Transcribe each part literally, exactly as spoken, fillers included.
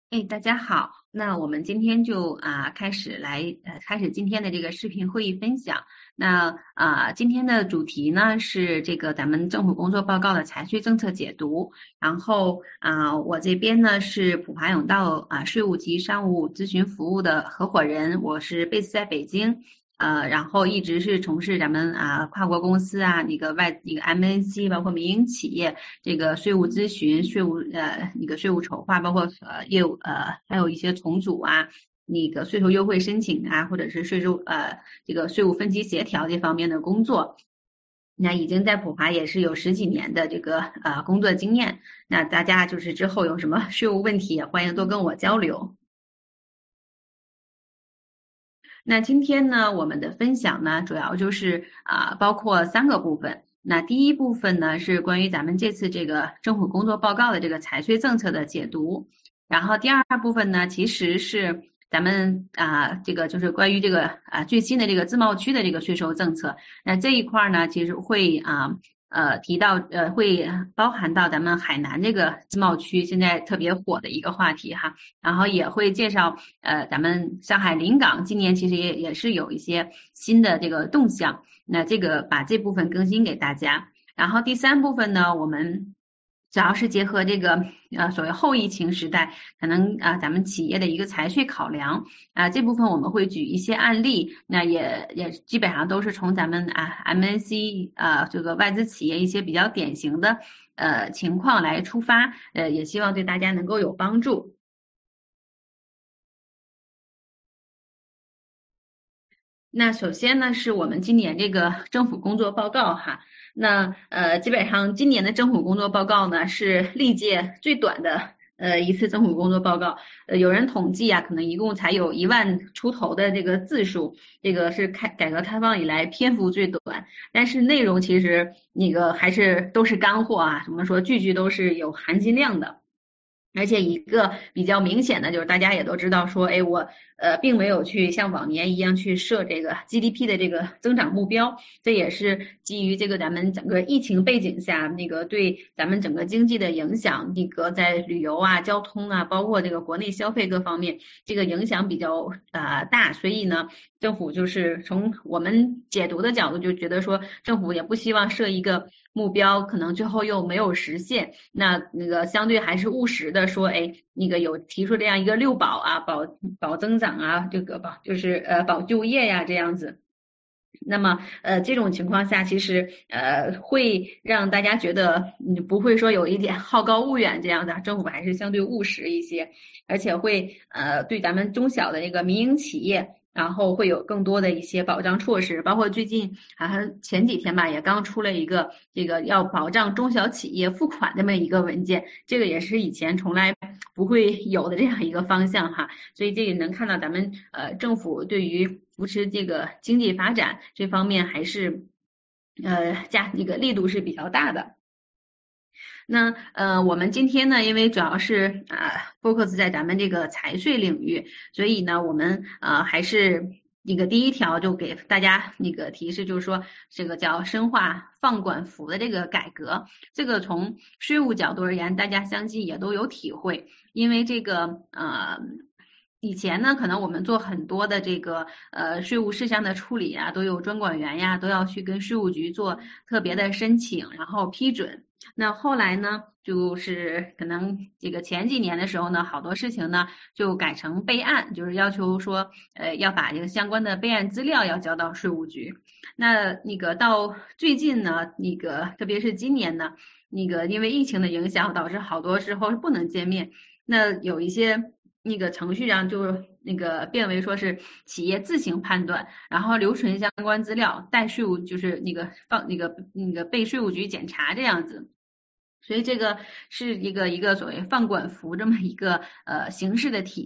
哎，大家好，那我们今天就啊开始来呃开始今天的这个视频会议分享。那啊今天的主题呢是这个咱们政府工作报告的财税政策解读。然后啊我这边呢是普华永道啊税务及商务咨询服务的合伙人，我是 base 在北京。呃，然后一直是从事咱们啊跨国公司啊那个外那个 M N C 包括民营企业这个税务咨询、税务呃那个税务筹划，包括呃业务呃还有一些重组啊，那个税收优惠申请啊，或者是税收呃这个税务分期协调这方面的工作。那已经在普华也是有十几年的这个呃工作经验。那大家就是之后有什么税务问题，也欢迎多跟我交流。那今天呢，我们的分享呢，主要就是啊、包括三个部分。那第一部分呢，是关于咱们这次这个政府工作报告的这个财税政策的解读。然后第二部分呢，其实是咱们啊、这个就是关于这个啊、最新的这个自贸区的这个税收政策。那这一块儿呢，其实会啊。呃，提到呃会包含到咱们海南这个自贸区现在特别火的一个话题哈。然后也会介绍呃咱们上海临港今年其实也也是有一些新的这个动向。那这个把这部分更新给大家。然后第三部分呢，我们主要是结合这个呃所谓后疫情时代可能啊、咱们企业的一个财税考量啊、这部分我们会举一些案例。那也也基本上都是从咱们啊 M N C 啊这个外资企业一些比较典型的呃情况来出发。呃也希望对大家能够有帮助。那首先呢，是我们今年这个政府工作报告哈。那呃，基本上今年的政府工作报告呢是历届最短的呃一次政府工作报告。呃，有人统计啊，可能一共才有一万出头的这个字数，这个是开改革开放以来篇幅最短。但是内容其实那个还是都是干货啊，怎么说，句句都是有含金量的。而且一个比较明显的就是大家也都知道说，哎，我呃并没有去像往年一样去设这个 G D P 的这个增长目标。这也是基于这个咱们整个疫情背景下那个对咱们整个经济的影响，那个在旅游啊、交通啊，包括这个国内消费各方面，这个影响比较呃大。所以呢，政府就是从我们解读的角度就觉得说，政府也不希望设一个目标，可能最后又没有实现。那那个相对还是务实的说，哎，那个有提出这样一个六保啊，保保增长啊，这个保就是呃保就业呀这样子。那么呃这种情况下，其实呃会让大家觉得你不会说有一点好高骛远这样的，政府还是相对务实一些。而且会呃对咱们中小的这个民营企业。然后会有更多的一些保障措施，包括最近好像前几天吧，也刚出了一个这个要保障中小企业付款这么一个文件。这个也是以前从来不会有的这样一个方向哈。所以这也能看到咱们呃政府对于扶持这个经济发展这方面还是呃加那个力度是比较大的。那呃，我们今天呢，因为主要是啊、focus 在咱们这个财税领域，所以呢，我们呃还是那个第一条就给大家那个提示，就是说这个叫深化放管服的这个改革。这个从税务角度而言，大家相信也都有体会。因为这个呃。以前呢，可能我们做很多的这个呃税务事项的处理啊，都有专管员呀，都要去跟税务局做特别的申请，然后批准。那后来呢，就是可能这个前几年的时候呢，好多事情呢就改成备案，就是要求说，呃，要把这个相关的备案资料要交到税务局。那那个到最近呢，那个特别是今年呢，那个因为疫情的影响，导致好多时候是不能见面。那有一些那个程序上就那个变为说是企业自行判断，然后留存相关资料，待税务就是那个放那个那个被税务局检查这样子。所以这个是一个一个所谓放管服这么一个呃形式的体现。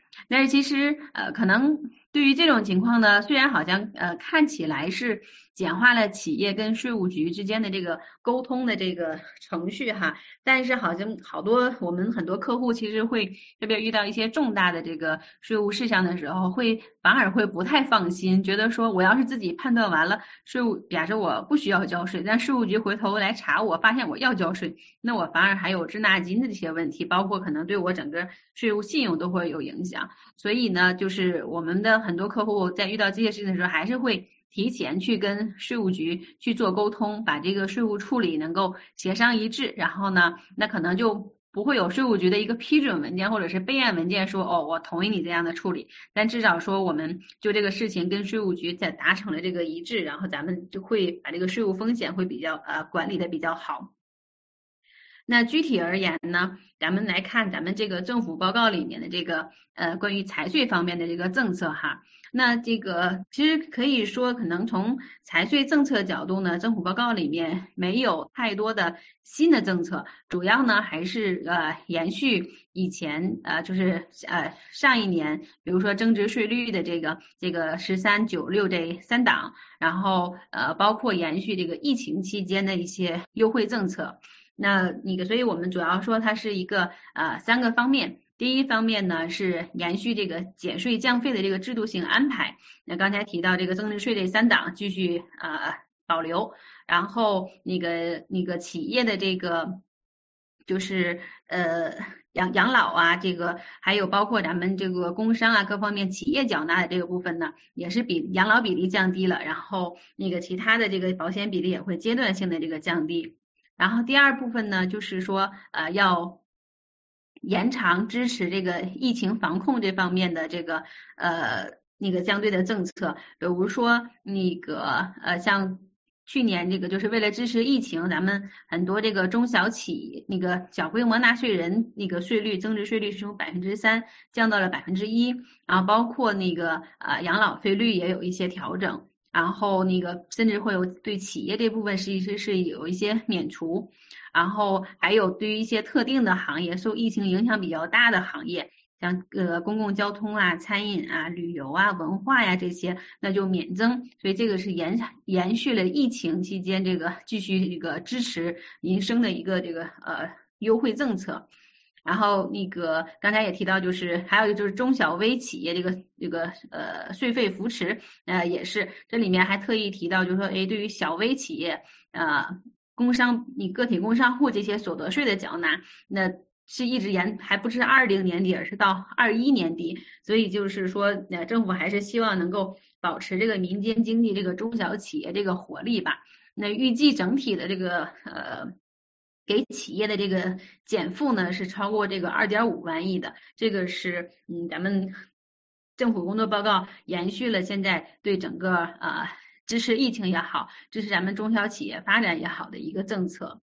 但是其实呃可能对于这种情况呢，虽然好像呃看起来是简化了企业跟税务局之间的这个沟通的这个程序哈，但是好像好多我们很多客户其实会特别遇到一些重大的这个税务事项的时候，会反而会不太放心，觉得说我要是自己判断完了税务，假设我不需要交税，但税务局回头来查我，发现我要交税，那我反而还有滞纳金的这些问题，包括可能对我整个税务信用都会有影响。所以呢，就是我们的很多客户在遇到这些事情的时候，还是会提前去跟税务局去做沟通，把这个税务处理能够协商一致，然后呢，那可能就不会有税务局的一个批准文件或者是备案文件说，哦，我同意你这样的处理，但至少说我们就这个事情跟税务局在达成了这个一致，然后咱们就会把这个税务风险会比较呃管理的比较好。那具体而言呢，咱们来看咱们这个政府报告里面的这个呃关于财税方面的这个政策哈。那这个其实可以说，可能从财税政策角度呢，政府报告里面没有太多的新的政策，主要呢还是呃延续以前呃就是呃上一年，比如说增值税率的这个这个十三九六这三档，然后呃包括延续这个疫情期间的一些优惠政策。那那个，所以我们主要说它是一个呃三个方面。第一方面呢是延续这个减税降费的这个制度性安排。那刚才提到这个增值税这三档继续呃保留，然后那个那个企业的这个就是呃养养老啊，这个还有包括咱们这个工商啊各方面企业缴纳的这个部分呢，也是比养老比例降低了，然后那个其他的这个保险比例也会阶段性的这个降低。然后第二部分呢，就是说呃要延长支持这个疫情防控这方面的这个呃那个相对的政策，比如说那个呃像去年这个就是为了支持疫情，咱们很多这个中小企那个小规模纳税人那个税率增值税率是从百分之三降到了百分之一，然后包括那个呃养老费率也有一些调整。然后那个甚至会有对企业这部分其实是有一些免除，然后还有对于一些特定的行业受疫情影响比较大的行业，像呃公共交通啊、餐饮啊、旅游啊、文化呀这些，那就免征。所以这个是延延续了疫情期间这个继续这个支持民生的一个这个呃优惠政策。然后那个刚才也提到，就是还有一个就是中小微企业这个这个呃税费扶持，呃也是这里面还特意提到，就是说，哎，对于小微企业呃工商你个体工商户这些所得税的缴纳，那是一直延还不是二零年底，而是到二一年底，所以就是说，呃政府还是希望能够保持这个民间经济这个中小企业这个活力吧。那预计整体的这个呃。给企业的这个减负呢是超过这个二点五万亿的，这个是嗯咱们政府工作报告延续了现在对整个呃支持疫情也好，支持咱们中小企业发展也好的一个政策。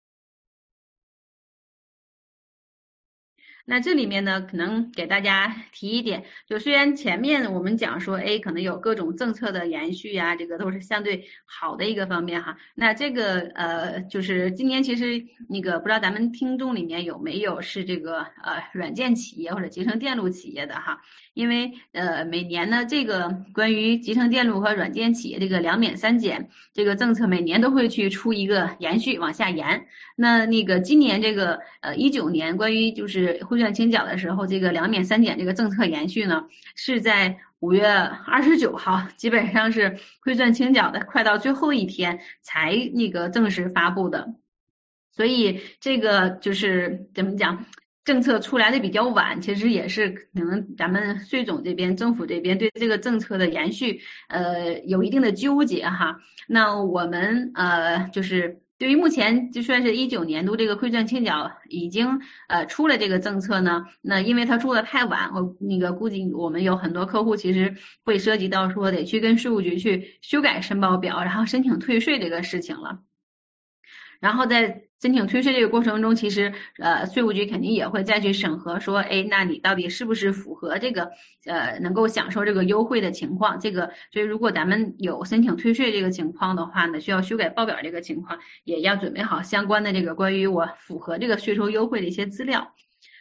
那这里面呢，可能给大家提一点，就虽然前面我们讲说，哎，可能有各种政策的延续呀，这个都是相对好的一个方面哈。那这个呃，就是今年其实那个不知道咱们听众里面有没有是这个呃软件企业或者集成电路企业的哈，因为呃每年呢这个关于集成电路和软件企业这个两免三减这个政策，每年都会去出一个延续往下延。那那个今年这个呃一九年关于就是汇算清缴的时候，这个两免三减这个政策延续呢，是在五月二十九号，基本上是汇算清缴的快到最后一天才那个正式发布的，所以这个就是怎么讲？政策出来的比较晚，其实也是可能咱们税总这边、政府这边对这个政策的延续，呃，有一定的纠结哈。那我们呃就是。对于目前就算是一九年度这个汇算清缴已经呃出了这个政策呢，那因为它出的太晚，我那个估计我们有很多客户其实会涉及到说得去跟税务局去修改申报表，然后申请退税这个事情了。然后在申请退税这个过程中，其实呃税务局肯定也会再去审核，说，哎，那你到底是不是符合这个呃能够享受这个优惠的情况？这个所以如果咱们有申请退税这个情况的话呢，需要修改报表这个情况，也要准备好相关的这个关于我符合这个税收优惠的一些资料。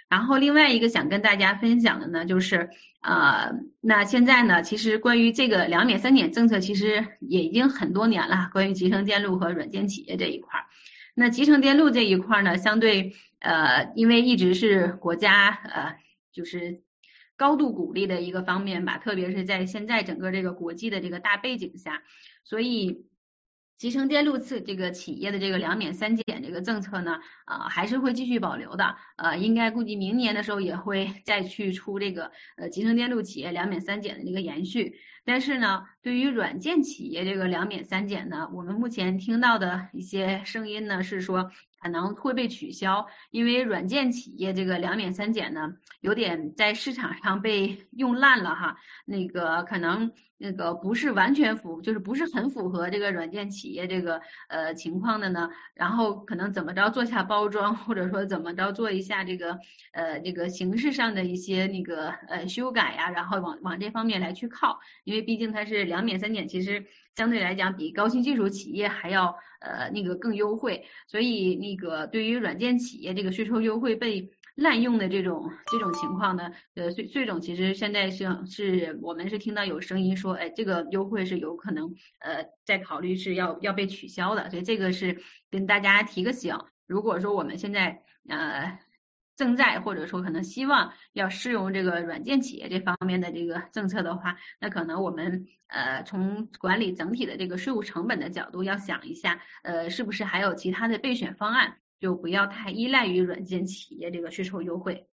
然后另外一个想跟大家分享的呢，就是呃，那现在呢，其实关于这个两免三减政策，其实也已经很多年了，关于集成电路和软件企业这一块儿。那集成电路这一块呢，相对呃，因为一直是国家呃，就是高度鼓励的一个方面吧，特别是在现在整个这个国际的这个大背景下，所以集成电路次这个企业的这个两免三减这个政策呢，呃，还是会继续保留的，呃，应该估计明年的时候也会再去出这个呃集成电路企业两免三减的这个延续。但是呢，对于软件企业这个两免三减呢，我们目前听到的一些声音呢是说可能会被取消，因为软件企业这个两免三减呢，有点在市场上被用烂了哈，那个可能那个不是完全符，就是不是很符合这个软件企业这个呃情况的呢，然后可能怎么着做下包装，或者说怎么着做一下这个呃这个形式上的一些那个呃修改呀，然后往往这方面来去靠，因为毕竟它是两免三减，其实相对来讲比高新技术企业还要呃那个更优惠，所以那个对于软件企业这个税收优惠被滥用的这种这种情况呢，呃，税税总其实现在是是我们是听到有声音说，哎，这个优惠是有可能呃在考虑是要要被取消的，所以这个是跟大家提个醒。如果说我们现在呃正在或者说可能希望要适用这个软件企业这方面的这个政策的话，那可能我们呃从管理整体的这个税务成本的角度要想一下，呃，是不是还有其他的备选方案。就不要太依赖于软件企业这个税收优惠。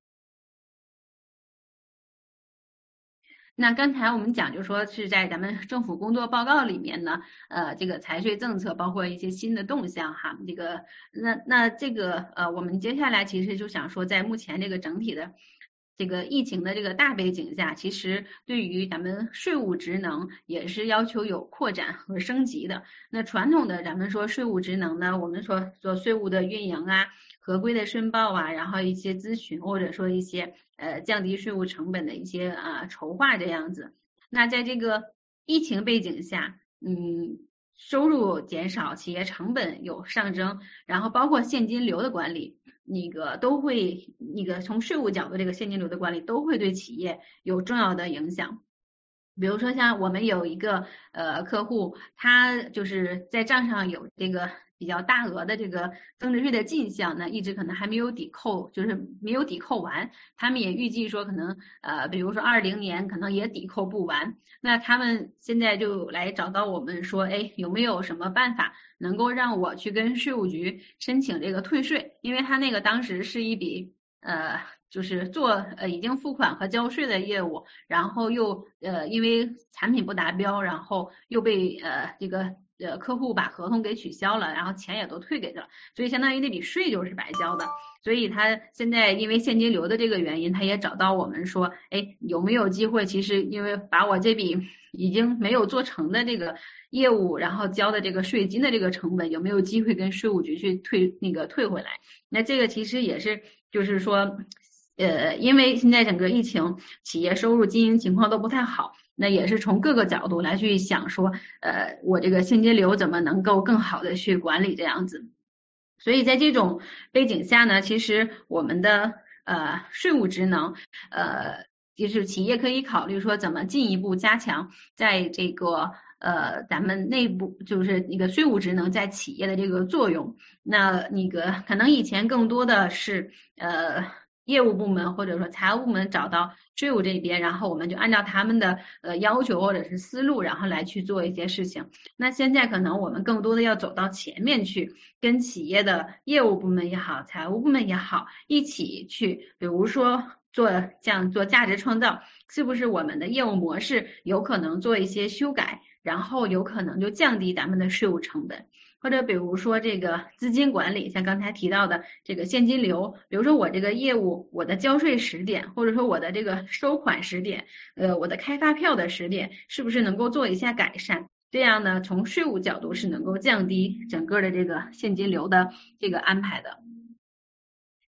那刚才我们讲，就说是在咱们政府工作报告里面呢，呃，这个财税政策包括一些新的动向哈，这个那那这个呃，我们接下来其实就想说，在目前这个整体的这个疫情的这个大背景下，其实对于咱们税务职能也是要求有扩展和升级的。那传统的咱们说税务职能呢，我们说做税务的运营啊。合规的申报啊，然后一些咨询或者说一些呃降低税务成本的一些啊、呃、筹划这样子。那在这个疫情背景下，嗯，收入减少，企业成本有上升，然后包括现金流的管理，那个都会那个从税务角度这个现金流的管理都会对企业有重要的影响。比如说像我们有一个呃客户，他就是在账上有这个比较大额的这个增值税的进项呢，一直可能还没有抵扣，就是没有抵扣完。他们也预计说可能呃，比如说二零年可能也抵扣不完。那他们现在就来找到我们说，哎，有没有什么办法能够让我去跟税务局申请这个退税？因为他那个当时是一笔呃。就是做呃已经付款和交税的业务，然后又呃因为产品不达标，然后又被呃这个呃客户把合同给取消了，然后钱也都退给他了，所以相当于那笔税就是白交的。所以他现在因为现金流的这个原因，他也找到我们说，哎，有没有机会？其实因为把我这笔已经没有做成的这个业务，然后交的这个税金的这个成本，有没有机会跟税务局去退那个退回来？那这个其实也是就是说。呃，因为现在整个疫情，企业收入经营情况都不太好，那也是从各个角度来去想说，呃，我这个现金流怎么能够更好的去管理这样子。所以在这种背景下呢，其实我们的呃税务职能，呃，就是企业可以考虑说怎么进一步加强在这个呃咱们内部就是那个税务职能在企业的这个作用。那那个可能以前更多的是呃。业务部门或者说财务部门找到税务这边，然后我们就按照他们的呃要求或者是思路，然后来去做一些事情。那现在可能我们更多的要走到前面去，跟企业的业务部门也好，财务部门也好，一起去，比如说做像做价值创造，是不是我们的业务模式有可能做一些修改，然后有可能就降低咱们的税务成本。或者比如说这个资金管理，像刚才提到的这个现金流，比如说我这个业务，我的交税时点，或者说我的这个收款时点，呃，我的开发票的时点，是不是能够做一下改善？这样呢，从税务角度是能够降低整个的这个现金流的这个安排的。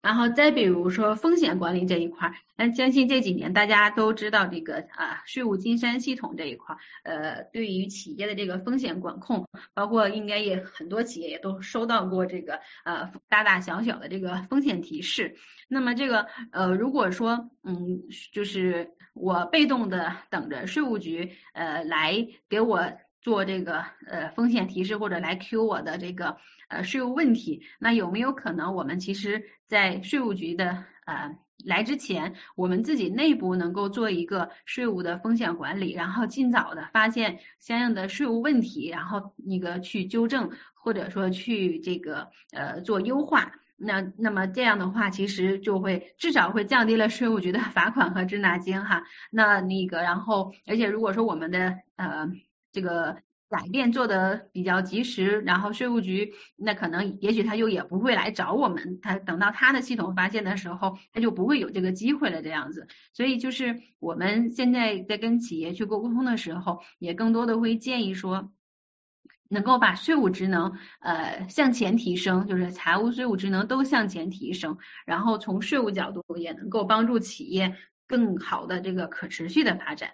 然后再比如说风险管理这一块儿，那相信这几年大家都知道这个啊税务金山系统这一块儿，呃，对于企业的这个风险管控，包括应该也很多企业也都收到过这个呃大大小小的这个风险提示。那么这个呃如果说嗯就是我被动的等着税务局呃来给我做这个呃风险提示或者来 Q 我的这个呃税务问题，那有没有可能我们其实在税务局的呃来之前，我们自己内部能够做一个税务的风险管理，然后尽早的发现相应的税务问题，然后那个去纠正或者说去这个呃做优化。那那么这样的话，其实就会至少会降低了税务局的罚款和滞纳金哈。那那个然后，而且如果说我们的呃这个改变做的比较及时，然后税务局那可能也许他又也不会来找我们，他等到他的系统发现的时候，他就不会有这个机会了这样子。所以就是我们现在在跟企业去沟通的时候，也更多的会建议说，能够把税务职能呃向前提升，就是财务税务职能都向前提升，然后从税务角度也能够帮助企业更好的这个可持续的发展。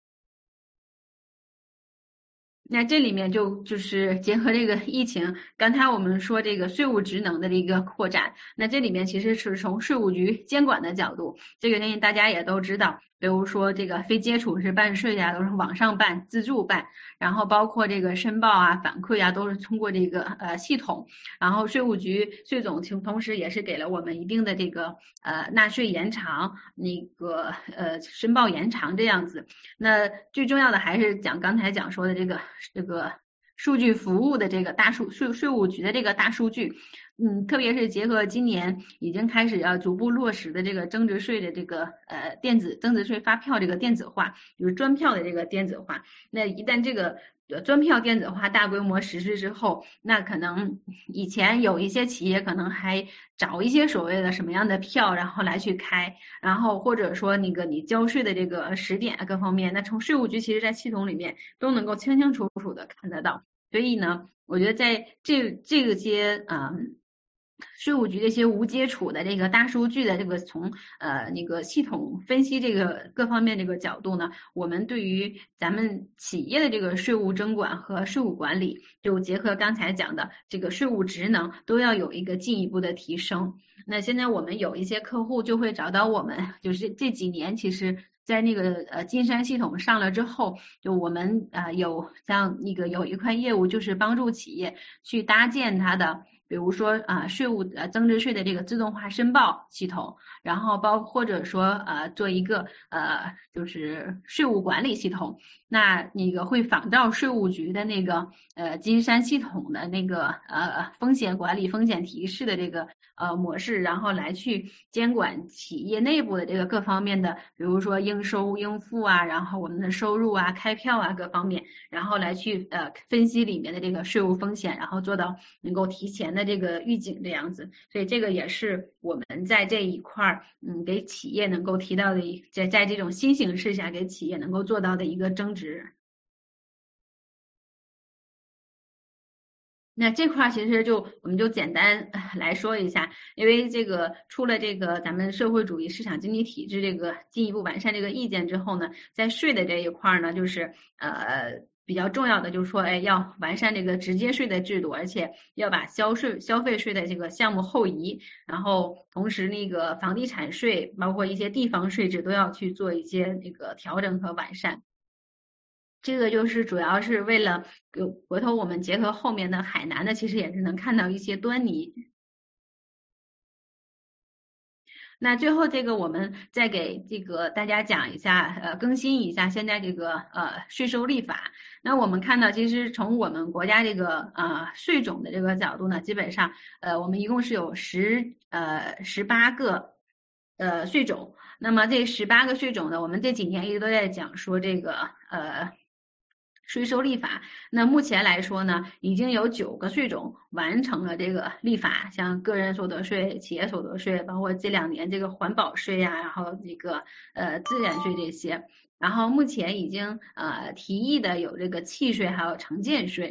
那这里面就就是结合这个疫情，刚才我们说这个税务职能的一个扩展，那这里面其实是从税务局监管的角度，这个相信大家也都知道，比如说这个非接触式办税呀，都是网上办、自助办，然后包括这个申报啊、反馈啊，都是通过这个呃系统，然后税务局、税总同同时也是给了我们一定的这个呃纳税延长、那个呃申报延长这样子。那最重要的还是讲刚才讲说的这个这个数据服务的这个大数税税务局的这个大数据，嗯，特别是结合今年已经开始要逐步落实的这个增值税的这个呃电子增值税发票这个电子化，就是专票的这个电子化，那一旦这个呃专票电子化大规模实施之后，那可能以前有一些企业可能还找一些所谓的什么样的票，然后来去开，然后或者说那个你交税的这个时点啊各方面，那从税务局其实在系统里面都能够清清楚楚的看得到。所以呢，我觉得在这这些嗯。税务局这些无接触的这个大数据的这个从呃那个系统分析这个各方面这个角度呢，我们对于咱们企业的这个税务征管和税务管理，就结合刚才讲的这个税务职能，都要有一个进一步的提升。那现在我们有一些客户就会找到我们，就是这几年其实。在那个呃金山系统上了之后，就我们呃有像那个有一块业务就是帮助企业去搭建它的。比如说啊，税务呃增值税的这个自动化申报系统，然后包或者说呃做一个呃就是税务管理系统，那那个会仿照税务局的那个呃金山系统的那个呃风险管理、风险提示的这个呃模式，然后来去监管企业内部的这个各方面的，比如说应收应付啊，然后我们的收入啊、开票啊各方面，然后来去呃分析里面的这个税务风险，然后做到能够提前的这个预警这样子，所以这个也是我们在这一块儿，嗯，给企业能够提到的一，在在这种新形势下，给企业能够做到的一个增值。那这块儿其实就我们就简单来说一下，因为这个出了这个咱们社会主义市场经济体制这个进一步完善这个意见之后呢，在税的这一块儿呢，就是呃比较重要的就是说，哎，要完善这个直接税的制度，而且要把消税消费税的这个项目后移，然后同时那个房地产税包括一些地方税制都要去做一些那个调整和完善。这个就是主要是为了，有回头我们结合后面的海南的，其实也是能看到一些端倪。那最后这个我们再给这个大家讲一下，呃，更新一下现在这个呃税收立法。那我们看到，其实从我们国家这个呃税种的这个角度呢，基本上呃我们一共是有十呃十八个呃税种。那么这十八个税种呢，我们这几年一直都在讲说这个呃。税收立法，那目前来说呢，已经有九个税种完成了这个立法，像个人所得税、企业所得税，包括这两年这个环保税呀、然后这个呃自然税这些，然后目前已经呃提议的有这个契税还有城建税。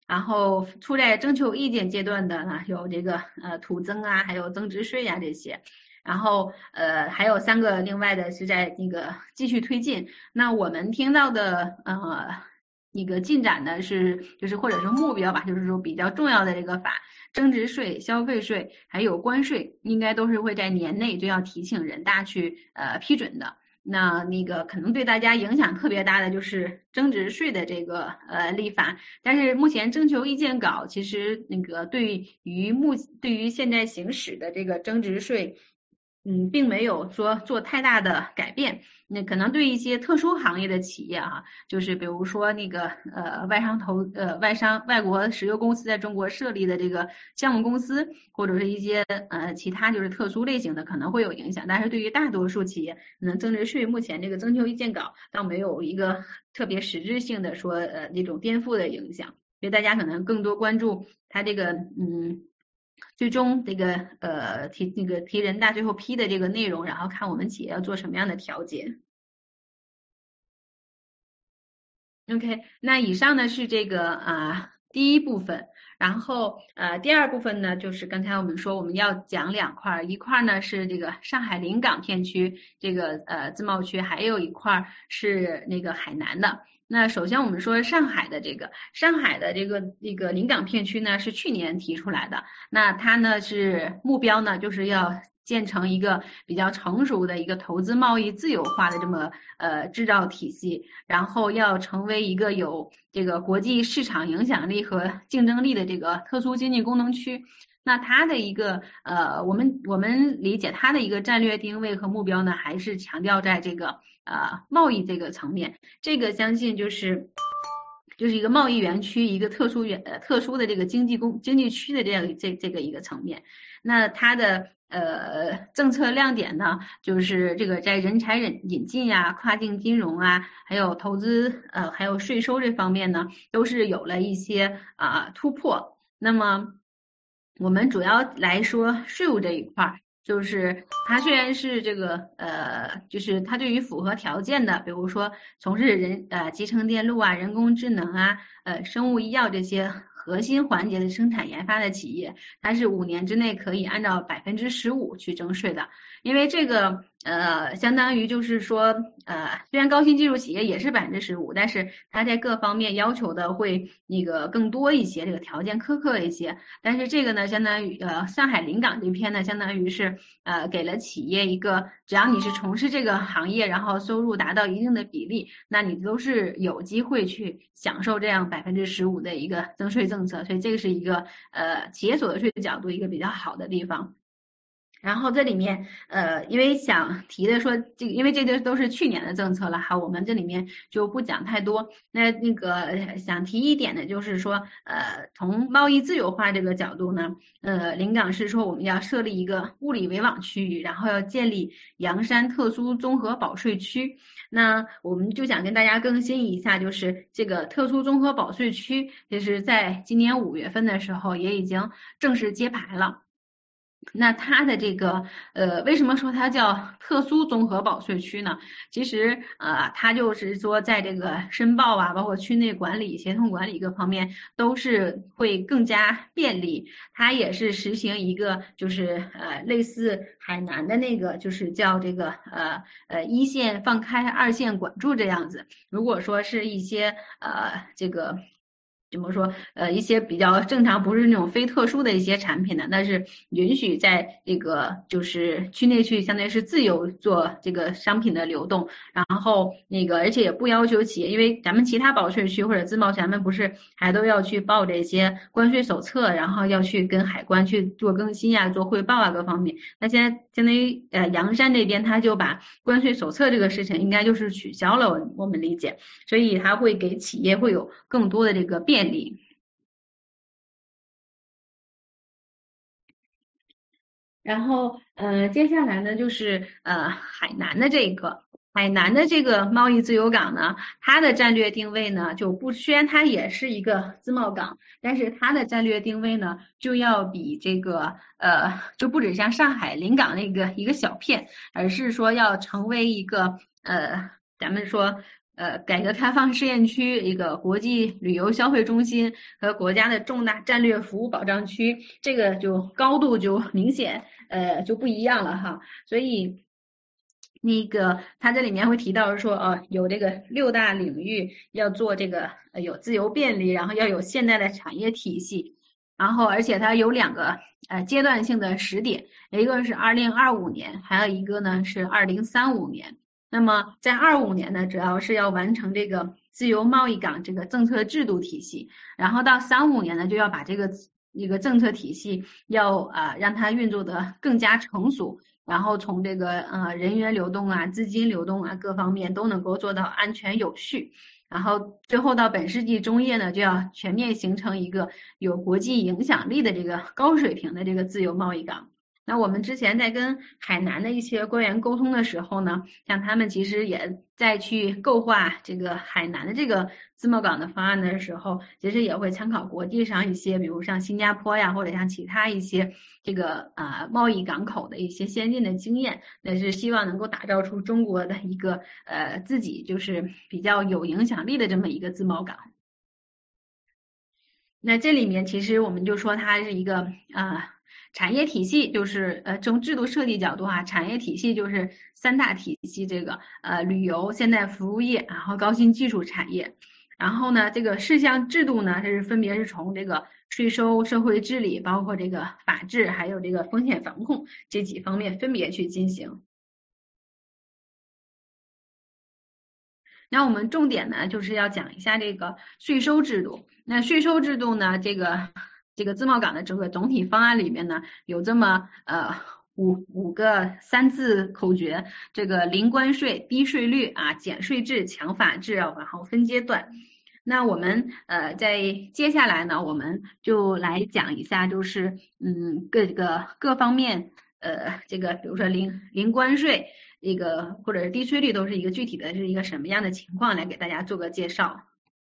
然后处在征求意见阶段的呢，有这个呃土增啊，还有增值税呀、这些。然后呃还有三个另外的是在那个继续推进。那我们听到的呃一个进展呢是就是或者说目标吧，就是说比较重要的这个法，增值税、消费税还有关税，应该都是会在年内就要提请人大去呃批准的。那那个可能对大家影响特别大的就是增值税的这个呃立法，但是目前征求意见稿其实那个对于目对于现在行使的这个增值税。嗯，并没有说做太大的改变。那可能对一些特殊行业的企业哈、啊，就是比如说那个呃外商投呃外商外国石油公司在中国设立的这个项目公司，或者是一些呃其他就是特殊类型的可能会有影响。但是对于大多数企业，可能增值税目前这个征求意见稿倒没有一个特别实质性的说呃那种颠覆的影响，所以大家可能更多关注它这个嗯。最终这个呃提那个提人大最后批的这个内容，然后看我们企业要做什么样的调节。OK，那以上呢是这个啊、呃、第一部分，然后呃第二部分呢就是刚才我们说我们要讲两块，一块呢是这个上海临港片区这个呃自贸区，还有一块是那个海南的。那首先我们说上海的这个上海的这个这个临港片区呢是去年提出来的，那它呢是目标呢就是要建成一个比较成熟的一个投资贸易自由化的这么呃制造体系，然后要成为一个有这个国际市场影响力和竞争力的这个特殊经济功能区。那它的一个呃，我们我们理解它的一个战略定位和目标呢，还是强调在这个呃贸易这个层面。这个相信就是就是一个贸易园区，一个特殊园呃特殊的这个经济工经济区的这样这这个一个层面。那它的呃政策亮点呢，就是这个在人才引引进呀、跨境金融啊，还有投资呃还有税收这方面呢，都是有了一些啊、突破。那么我们主要来说税务这一块儿。就是它虽然是这个呃，就是它对于符合条件的，比如说从事人呃集成电路啊、人工智能啊、呃生物医药这些核心环节的生产研发的企业，它是五年之内可以按照百分之十五去征税的。因为这个呃，相当于就是说呃，虽然高新技术企业也是百分之十五，但是它在各方面要求的会那个更多一些，这个条件苛刻一些。但是这个呢，相当于呃上海临港这篇呢，相当于是呃给了企业一个，只要你是从事这个行业，然后收入达到一定的比例，那你都是有机会去享受这样百分之十五的一个增税政策。所以这个是一个呃企业所得税的角度一个比较好的地方。然后这里面，呃，因为想提的说，这个因为这些都是去年的政策了哈，我们这里面就不讲太多。那那个想提一点的就是说，呃，从贸易自由化这个角度呢，呃，临港是说我们要设立一个物理围网区域，然后要建立洋山特殊综合保税区。那我们就想跟大家更新一下，就是这个特殊综合保税区，就是在今年五月份的时候也已经正式揭牌了。那它的这个呃，为什么说它叫特殊综合保税区呢？其实呃，它就是说在这个申报啊，包括区内管理、协同管理各方面都是会更加便利。它也是实行一个就是呃类似海南的那个，就是叫这个呃呃一线放开，二线管住这样子。如果说是一些呃这个。怎么说？呃，一些比较正常，不是那种非特殊的一些产品呢，那是允许在这个就是区内去，相当于是自由做这个商品的流动，然后那个而且也不要求企业，因为咱们其他保税区或者自贸区，咱们不是还都要去报这些关税手册，然后要去跟海关去做更新呀、做汇报啊各方面。那现在相当于呃洋山这边他就把关税手册这个事情应该就是取消了，我我们理解，所以它会给企业会有更多的这个便利。然后，呃，接下来呢，就是呃海南的这个海南的这个贸易自由港呢，它的战略定位呢，就不虽然它也是一个自贸港，但是它的战略定位呢，就要比这个呃就不止像上海临港那个一个小片，而是说要成为一个呃咱们说。 呃改革开放试验区、一个国际旅游消费中心和国家的重大战略服务保障区，这个就高度就明显呃就不一样了哈。所以那个它这里面会提到说，啊，有这个六大领域要做这个呃有自由便利，然后要有现代的产业体系，然后而且它有两个呃阶段性的时点，一个是二零二五年，还有一个呢是二零三五年。那么在二五年呢，主要是要完成这个自由贸易港这个政策制度体系，然后到三五年呢，就要把这个一个政策体系要啊、呃、让它运作的更加成熟。然后从这个呃人员流动啊、资金流动啊各方面都能够做到安全有序，然后最后到本世纪中叶呢，就要全面形成一个有国际影响力的这个高水平的这个自由贸易港。那我们之前在跟海南的一些官员沟通的时候呢，像他们其实也在去构画这个海南的这个自贸港的方案的时候，其实也会参考国际上一些，比如像新加坡呀，或者像其他一些这个啊贸易港口的一些先进的经验，那是希望能够打造出中国的一个呃自己就是比较有影响力的这么一个自贸港。那这里面其实我们就说它是一个啊。产业体系就是呃从制度设计角度啊，产业体系就是三大体系，这个呃旅游、现代服务业，然后高新技术产业。然后呢，这个事项制度呢，它是分别是从这个税收、社会治理，包括这个法治，还有这个风险防控这几方面分别去进行。那我们重点呢，就是要讲一下这个税收制度。那税收制度呢，这个这个自贸港的这个总体方案里面呢，有这么呃五五个三字口诀，这个零关税、低税率啊、减税制、强法治，然后分阶段。那我们呃在接下来呢，我们就来讲一下，就是嗯各个各方面呃这个比如说零零关税。一个或者是低税率都是一个具体的是一个什么样的情况，来给大家做个介绍。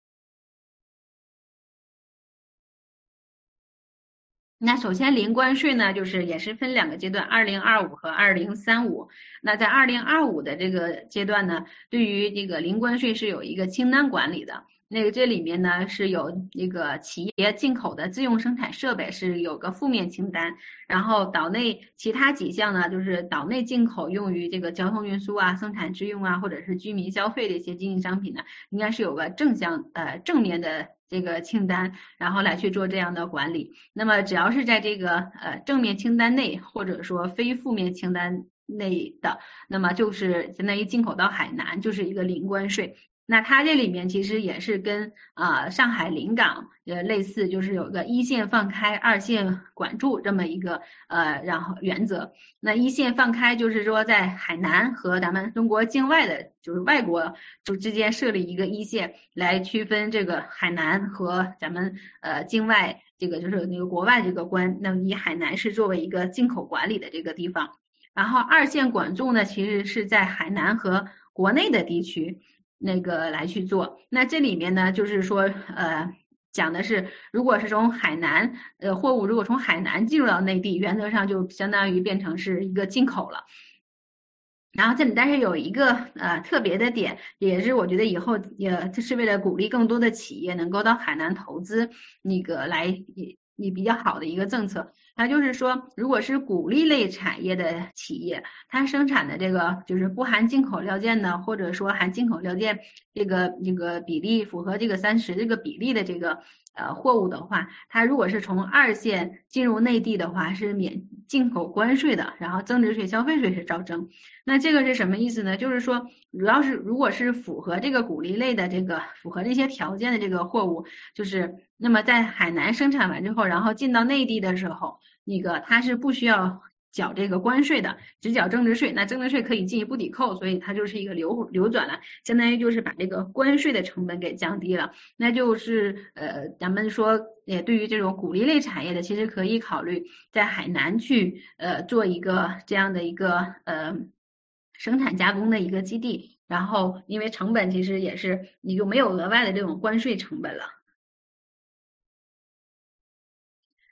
那首先零关税呢，就是也是分两个阶段，二零二五和二零三五。那在二零二五的这个阶段呢，对于这个零关税是有一个清单管理的。那个这里面呢是有一个企业进口的自用生产设备是有个负面清单，然后岛内其他几项呢，就是岛内进口用于这个交通运输啊、生产之用啊，或者是居民消费的一些经济商品呢，应该是有个正向呃正面的这个清单，然后来去做这样的管理。那么只要是在这个呃正面清单内，或者说非负面清单内的，那么就是相当于进口到海南就是一个零关税。那它这里面其实也是跟啊、呃、上海临港呃类似，就是有个一线放开，二线管住这么一个呃然后原则。那一线放开就是说在海南和咱们中国境外的，就是外国就之间设立一个一线，来区分这个海南和咱们呃境外这个就是那个国外这个关。那么以海南是作为一个进口管理的这个地方，然后二线管住呢，其实是在海南和国内的地区。那个来去做，那这里面呢，就是说，呃，讲的是，如果是从海南，呃，货物如果从海南进入到内地，原则上就相当于变成是一个进口了。然后这里，但是有一个呃特别的点，也是我觉得以后也这是为了鼓励更多的企业能够到海南投资，那个来也也比较好的一个政策。那就是说，如果是鼓励类产业的企业，它生产的这个就是不含进口料件的，或者说含进口料件这个这个比例符合这个三十这个比例的这个呃货物的话，它如果是从二线进入内地的话，是免进口关税的，然后增值税、消费税是照征。那这个是什么意思呢？就是说，主要是如果是符合这个鼓励类的这个符合这些条件的这个货物，就是那么在海南生产完之后，然后进到内地的时候，那个它是不需要缴这个关税的，只缴增值税。那增值税可以进一步抵扣，所以它就是一个流流转了，相当于就是把这个关税的成本给降低了。那就是呃，咱们说也对于这种鼓励类产业的，其实可以考虑在海南去呃做一个这样的一个呃。生产加工的一个基地，然后因为成本其实也是你就没有额外的这种关税成本了。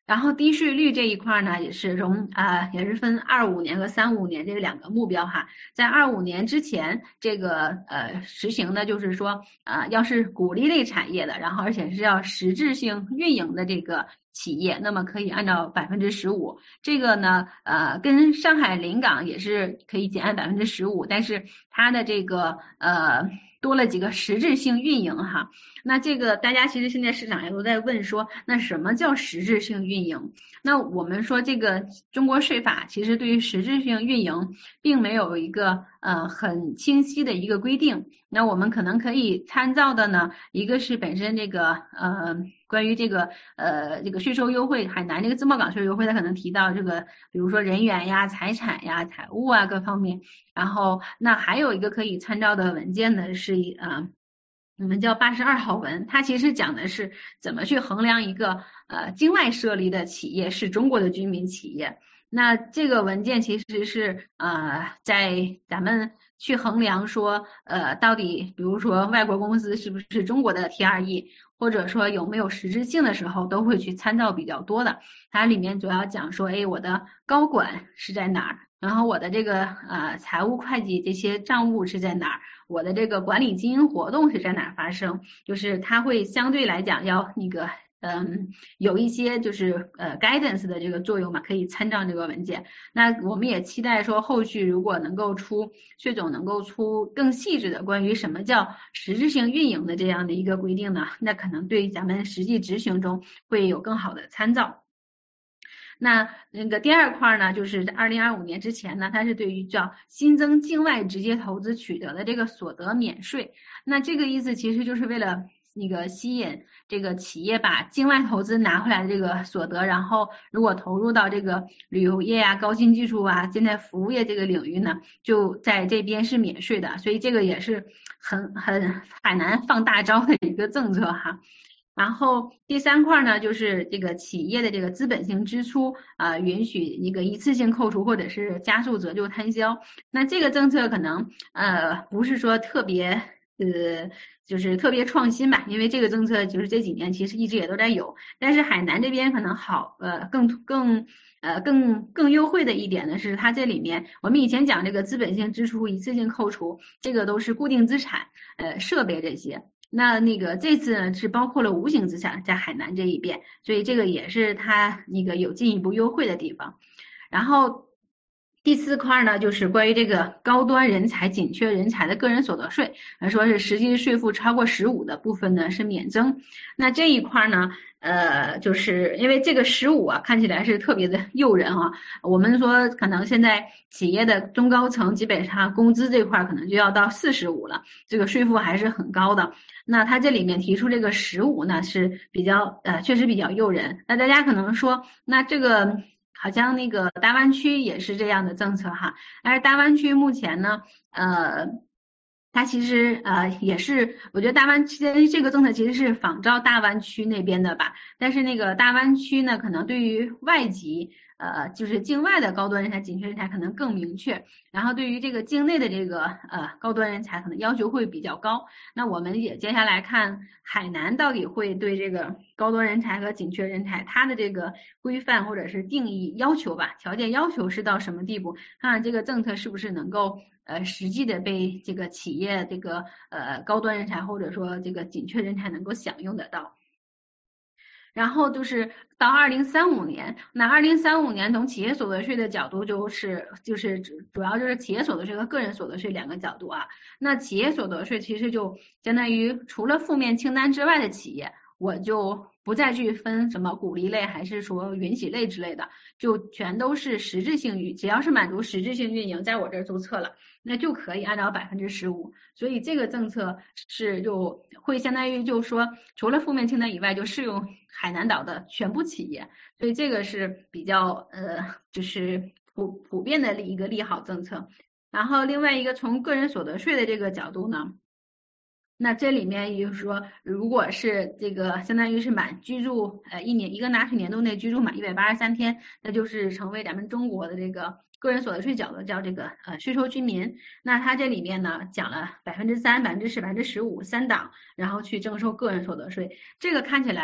然后低税率这一块呢，也是从啊、呃、也是分二五年和三五年这两个目标哈。在二五年之前，这个呃实行的就是说啊、呃，要是鼓励类产业的，然后而且是要实质性运营的这个企业，那么可以按照百分之十五。这个呢，呃，跟上海临港也是可以减按百分之十五，但是它的这个呃多了几个实质性运营哈。那这个大家其实现在市场也都在问说，那什么叫实质性运营？那我们说这个中国税法其实对于实质性运营并没有一个呃很清晰的一个规定。那我们可能可以参照的呢，一个是本身这个呃关于这个呃这个税收优惠，海南这个自贸港税收优惠，它可能提到这个，比如说人员呀、财产呀、财务啊各方面。然后那还有一个可以参照的文件呢是啊。呃我们叫八十二号文，它其实讲的是怎么去衡量一个呃境外设立的企业是中国的居民企业。那这个文件其实是呃在咱们去衡量说呃到底比如说外国公司是不是中国的 T R E， 或者说有没有实质性的时候都会去参照比较多的。它里面主要讲说，哎，我的高管是在哪儿？然后我的这个呃财务会计这些账务是在哪儿？我的这个管理经营活动是在哪儿发生？就是它会相对来讲要那个嗯有一些就是呃 guidance 的这个作用嘛，可以参照这个文件。那我们也期待说后续如果能够出税总能够出更细致的关于什么叫实质性运营的这样的一个规定呢，那可能对咱们实际执行中会有更好的参照。那那个第二块呢，就是在二零二五年之前呢，它是对于叫新增境外直接投资取得的这个所得免税。那这个意思其实就是为了那个吸引这个企业把境外投资拿回来的这个所得，然后如果投入到这个旅游业啊、高新技术啊、现在服务业这个领域呢，就在这边是免税的。所以这个也是很很海南放大招的一个政策哈。然后第三块呢，就是这个企业的这个资本性支出啊、呃，允许一个一次性扣除或者是加速折旧摊销。那这个政策可能呃不是说特别呃就是特别创新吧，因为这个政策就是这几年其实一直也都在有。但是海南这边可能好呃更更呃更更优惠的一点呢，是它这里面我们以前讲这个资本性支出、一次性扣除，这个都是固定资产呃设备这些。那那个这次呢是包括了无形资产在海南这一边，所以这个也是它那个有进一步优惠的地方。然后第四块呢，就是关于这个高端人才、紧缺人才的个人所得税，说是实际税负超过十五的部分呢是免征。那这一块呢，呃，就是因为这个十五啊，看起来是特别的诱人啊。我们说可能现在企业的中高层基本上工资这块可能就要到四十五了，这个税负还是很高的。那它这里面提出这个十五呢是比较呃确实比较诱人。那大家可能说，那这个好像那个大湾区也是这样的政策哈，但是大湾区目前呢，呃。它其实呃也是，我觉得大湾区这个政策其实是仿照大湾区那边的吧，但是那个大湾区呢，可能对于外籍呃就是境外的高端人才、紧缺人才可能更明确，然后对于这个境内的这个呃高端人才可能要求会比较高。那我们也接下来看海南到底会对这个高端人才和紧缺人才它的这个规范或者是定义要求吧，条件要求是到什么地步，看看这个政策是不是能够呃，实际的被这个企业这个呃高端人才或者说这个紧缺人才能够享用得到。然后就是到二零三五年，那二零三五年从企业所得税的角度，就是就是主主要就是企业所得税和个人所得税两个角度啊。那企业所得税其实就相当于除了负面清单之外的企业，我就不再去分什么鼓励类还是说允许类之类的，就全都是实质性运，只要是满足实质性运营，在我这儿注册了，那就可以按照百分之十五。所以这个政策是就会相当于就是说，除了负面清单以外，就适用海南岛的全部企业。所以这个是比较呃，就是普普遍的一个利好政策。然后另外一个从个人所得税的这个角度呢。那这里面也就是说，如果是这个相当于是满居住呃一年一个纳税年度内居住满一百八十三天，那就是成为咱们中国的这个个人所得税角度叫这个呃税收居民。那它这里面呢讲了百分之三、百分之十、百分之十五三档，然后去征收个人所得税。这个看起来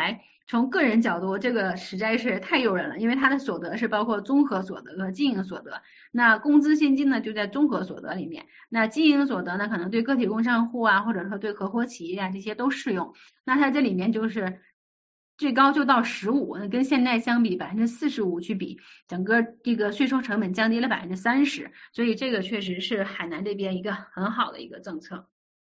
从个人角度，这个实在是太诱人了，因为他的所得是包括综合所得和经营所得。那工资现金呢就在综合所得里面，那经营所得呢可能对个体工商户啊，或者说对合伙企业啊这些都适用。那它这里面就是最高就到十五，那跟现在相比百分之四十五去比，整个这个税收成本降低了百分之三十，所以这个确实是海南这边一个很好的一个政策。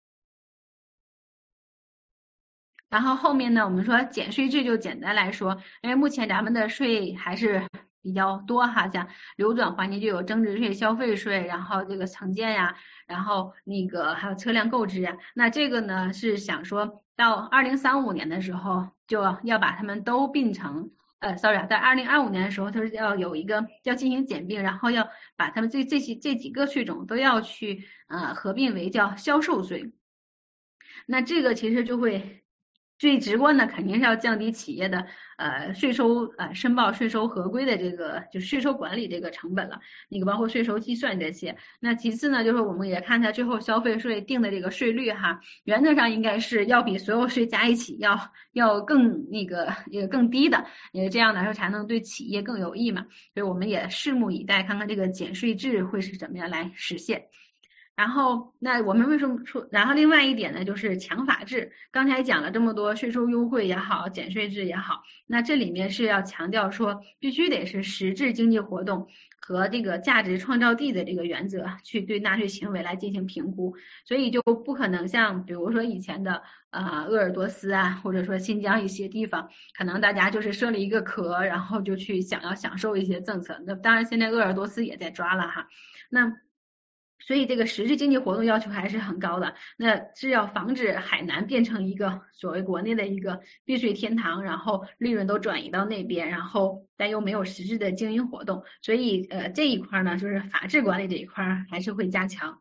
然后后面呢，我们说减税制就简单来说，因为目前咱们的税还是比较多哈，像流转环节就有增值税、消费税，然后这个城建呀，然后那个还有车辆购置呀，那这个呢是想说到二零三五年的时候就要把它们都并成，呃，sorry 啊，在二零二五年的时候它是要有一个要进行减并，然后要把它们这这些这几个税种都要去呃合并为叫销售税。那这个其实就会最直观的肯定是要降低企业的呃税收呃申报税收合规的这个就是税收管理这个成本了，那个包括税收计算这些。那其次呢，就是我们也看它最后消费税定的这个税率哈，原则上应该是要比所有税加一起要要更那个也更低的，呃这样来说才能对企业更有益嘛。所以我们也拭目以待，看看这个减税制会是怎么样来实现。然后，那我们为什么说？然后另外一点呢，就是强法制。刚才讲了这么多税收优惠也好，减税制也好，那这里面是要强调说，必须得是实质经济活动和这个价值创造地的这个原则去对纳税行为来进行评估，所以就不可能像比如说以前的啊鄂尔多斯啊，或者说新疆一些地方，可能大家就是设了一个壳，然后就去想要享受一些政策。那当然，现在鄂尔多斯也在抓了哈。那所以这个实质经济活动要求还是很高的，那是要防止海南变成一个所谓国内的一个避税天堂，然后利润都转移到那边，然后但又没有实质的经营活动，所以呃这一块呢，就是法治管理这一块还是会加强。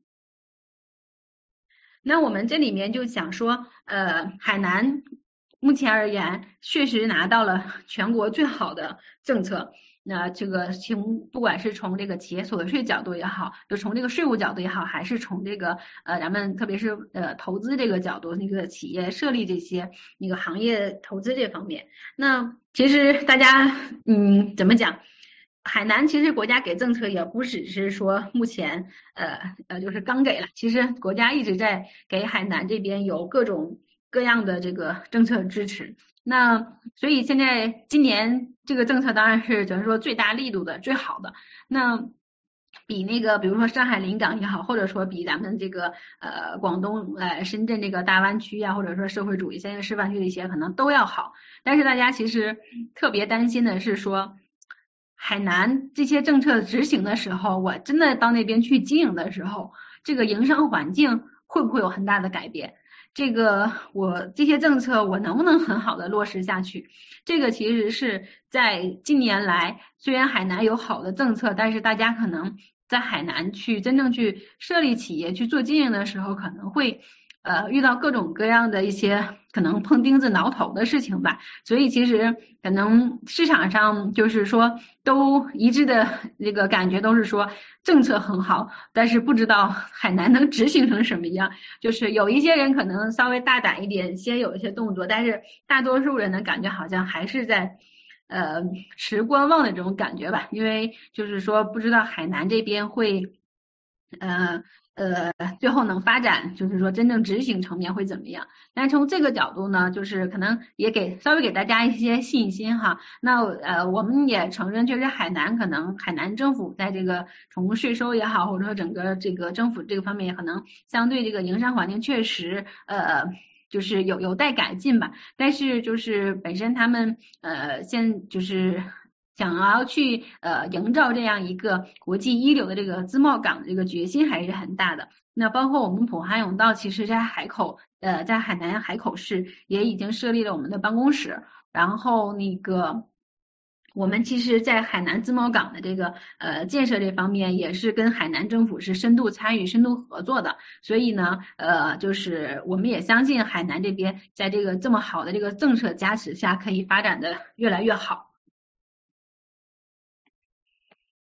那我们这里面就想说，呃，海南目前而言，确实拿到了全国最好的政策。那这个从不管是从这个企业所得税角度也好，就从这个税务角度也好，还是从这个呃咱们特别是呃投资这个角度，那个企业设立这些那个行业投资这方面，那其实大家嗯怎么讲？海南其实国家给政策也不只是说目前呃呃就是刚给了，其实国家一直在给海南这边有各种各样的这个政策支持。那所以现在今年这个政策当然是只能说最大力度的最好的。那比那个比如说上海临港也好，或者说比咱们这个呃广东呃深圳这个大湾区呀，或者说社会主义先进示范区的一些可能都要好。但是大家其实特别担心的是说，海南这些政策执行的时候，我真的到那边去经营的时候，这个营商环境会不会有很大的改变？这个我这些政策我能不能很好的落实下去？这个其实是在近年来，虽然海南有好的政策，但是大家可能在海南去真正去设立企业去做经营的时候，可能会呃遇到各种各样的一些可能碰钉子挠头的事情吧。所以其实可能市场上就是说都一致的这个感觉都是说政策很好，但是不知道海南能执行成什么样。就是有一些人可能稍微大胆一点，先有一些动作，但是大多数人的感觉好像还是在呃持观望的这种感觉吧，因为就是说不知道海南这边会呃呃最后能发展，就是说真正执行层面会怎么样。但从这个角度呢，就是可能也给稍微给大家一些信心哈。那呃我们也承认，确实海南可能海南政府在这个从税收也好，或者说整个这个政府这个方面，也可能相对这个营商环境确实呃。就是有有待改进吧，但是就是本身他们呃现就是想要去呃营造这样一个国际一流的这个自贸港的这个决心还是很大的。那包括我们普华永道，其实在海口呃在海南海口市也已经设立了我们的办公室，然后那个。我们其实，在海南自贸港的这个呃建设这方面，也是跟海南政府是深度参与、深度合作的。所以呢，呃，就是我们也相信海南这边在这个这么好的这个政策加持下，可以发展的越来越好。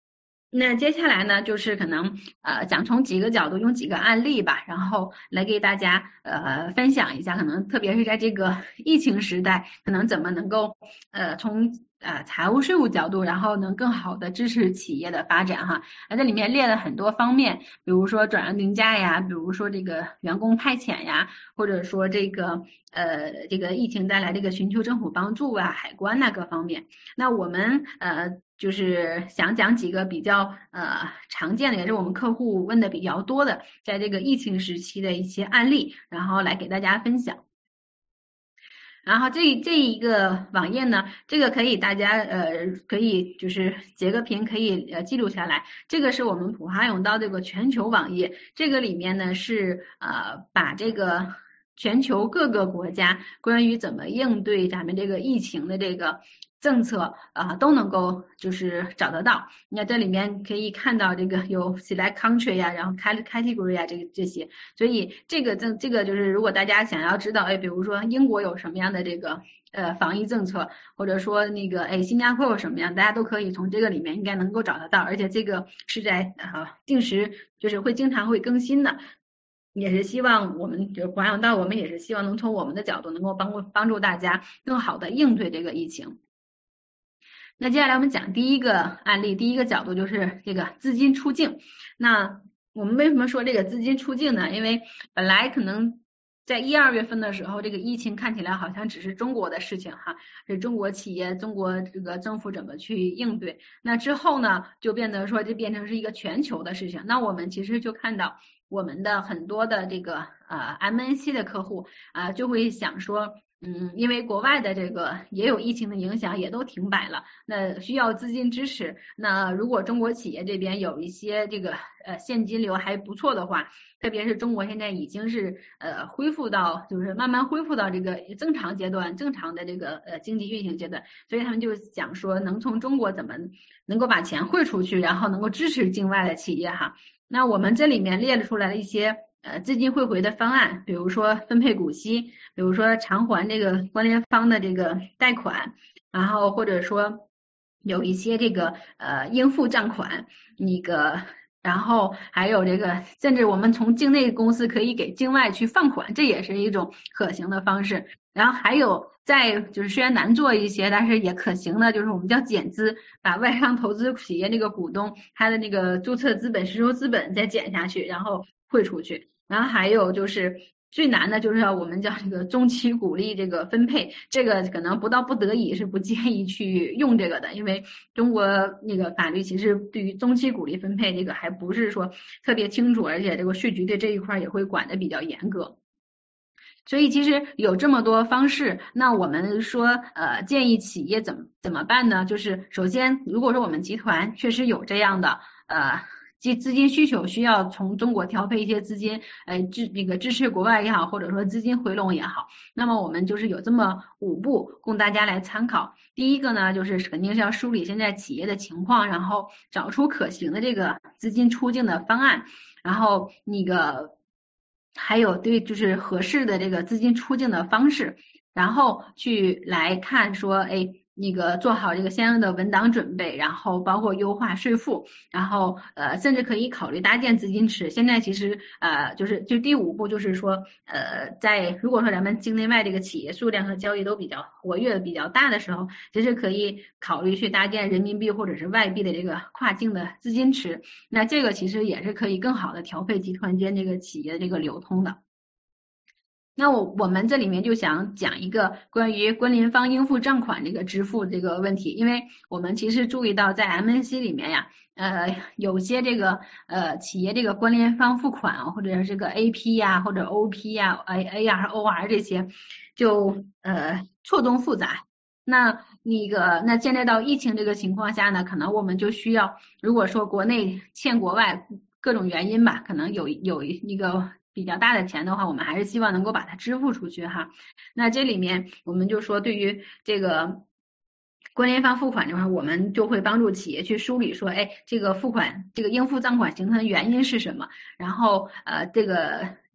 那接下来呢，就是可能呃讲从几个角度，用几个案例吧，然后来给大家呃分享一下，可能特别是在这个疫情时代，可能怎么能够呃从呃财务税务角度，然后能更好的支持企业的发展哈。那这里面列了很多方面，比如说转让定价呀，比如说这个员工派遣呀，或者说这个呃这个疫情带来这个寻求政府帮助啊，海关呐各方面。那我们呃就是想讲几个比较呃常见的，也是我们客户问的比较多的，在这个疫情时期的一些案例，然后来给大家分享。然后这这一个网页呢，这个可以大家呃可以就是截个屏，可以呃记录下来。这个是我们普华永道这个全球网页，这个里面呢是呃把这个全球各个国家关于怎么应对咱们这个疫情的这个政策啊、呃、都能够就是找得到。你看这里面可以看到这个有 select country 呀、啊，然后 category 呀、啊、这个这些，所以这个政这个就是如果大家想要知道，哎，比如说英国有什么样的这个呃防疫政策，或者说那个哎新加坡有什么样，大家都可以从这个里面应该能够找得到，而且这个是在呃定时就是会经常会更新的。也是希望我们就是华永道，我们也是希望能从我们的角度能够帮助帮助大家更好的应对这个疫情。那接下来我们讲第一个案例，第一个角度就是这个资金出境。那我们为什么说这个资金出境呢？因为本来可能在一二月份的时候，这个疫情看起来好像只是中国的事情哈，是中国企业、中国这个政府怎么去应对。那之后呢，就变得说这变成是一个全球的事情。那我们其实就看到我们的很多的这个呃 M N C 的客户啊、呃，就会想说。嗯，因为国外的这个也有疫情的影响，也都停摆了，那需要资金支持。那如果中国企业这边有一些这个呃现金流还不错的话，特别是中国现在已经是呃恢复到就是慢慢恢复到这个正常阶段，正常的这个呃经济运行阶段，所以他们就想说能从中国怎么能够把钱汇出去，然后能够支持境外的企业哈。那我们这里面列了出来了一些。呃，资金汇回的方案，比如说分配股息，比如说偿还这个关联方的这个贷款，然后或者说有一些这个呃应付账款，那个然后还有这个，甚至我们从境内公司可以给境外去放款，这也是一种可行的方式。然后还有在就是虽然难做一些，但是也可行的，就是我们叫减资，把外商投资企业那个股东他的那个注册资本、实收资本再减下去，然后汇出去。然后还有就是最难的就是要我们叫这个中期股利这个分配，这个可能不到不得已是不建议去用这个的，因为中国那个法律其实对于中期股利分配这个还不是说特别清楚，而且这个税局对这一块也会管的比较严格。所以其实有这么多方式，那我们说呃建议企业怎么怎么办呢？就是首先如果说我们集团确实有这样的呃。资资金需求需要从中国调配一些资金，呃支那个支持国外也好，或者说资金回笼也好，那么我们就是有这么五步供大家来参考。第一个呢，就是肯定是要梳理现在企业的情况，然后找出可行的这个资金出境的方案，然后那个还有对就是合适的这个资金出境的方式，然后去来看说，哎。那个做好这个相应的文档准备，然后包括优化税负，然后呃甚至可以考虑搭建资金池。现在其实呃就是就第五步就是说呃在如果说咱们境内外这个企业数量和交易都比较活跃比较大的时候，其实可以考虑去搭建人民币或者是外币的这个跨境的资金池。那这个其实也是可以更好的调配集团间这个企业这个流通的。那我我们这里面就想讲一个关于关联方应付账款这个支付这个问题，因为我们其实注意到在 M N C 里面呀，呃，有些这个呃企业这个关联方付款啊，或者是这个 A P 呀，或者 O P 呀、A A R O R 这些，就呃错综复杂。那那个那现在到疫情这个情况下呢，可能我们就需要，如果说国内欠国外各种原因吧，可能有有一个。比较大的钱的话，我们还是希望能够把它支付出去哈。那这里面我们就说，对于这个关联方付款的话，我们就会帮助企业去梳理说，哎，这个付款这个应付账款形成的原因是什么？然后呃，这个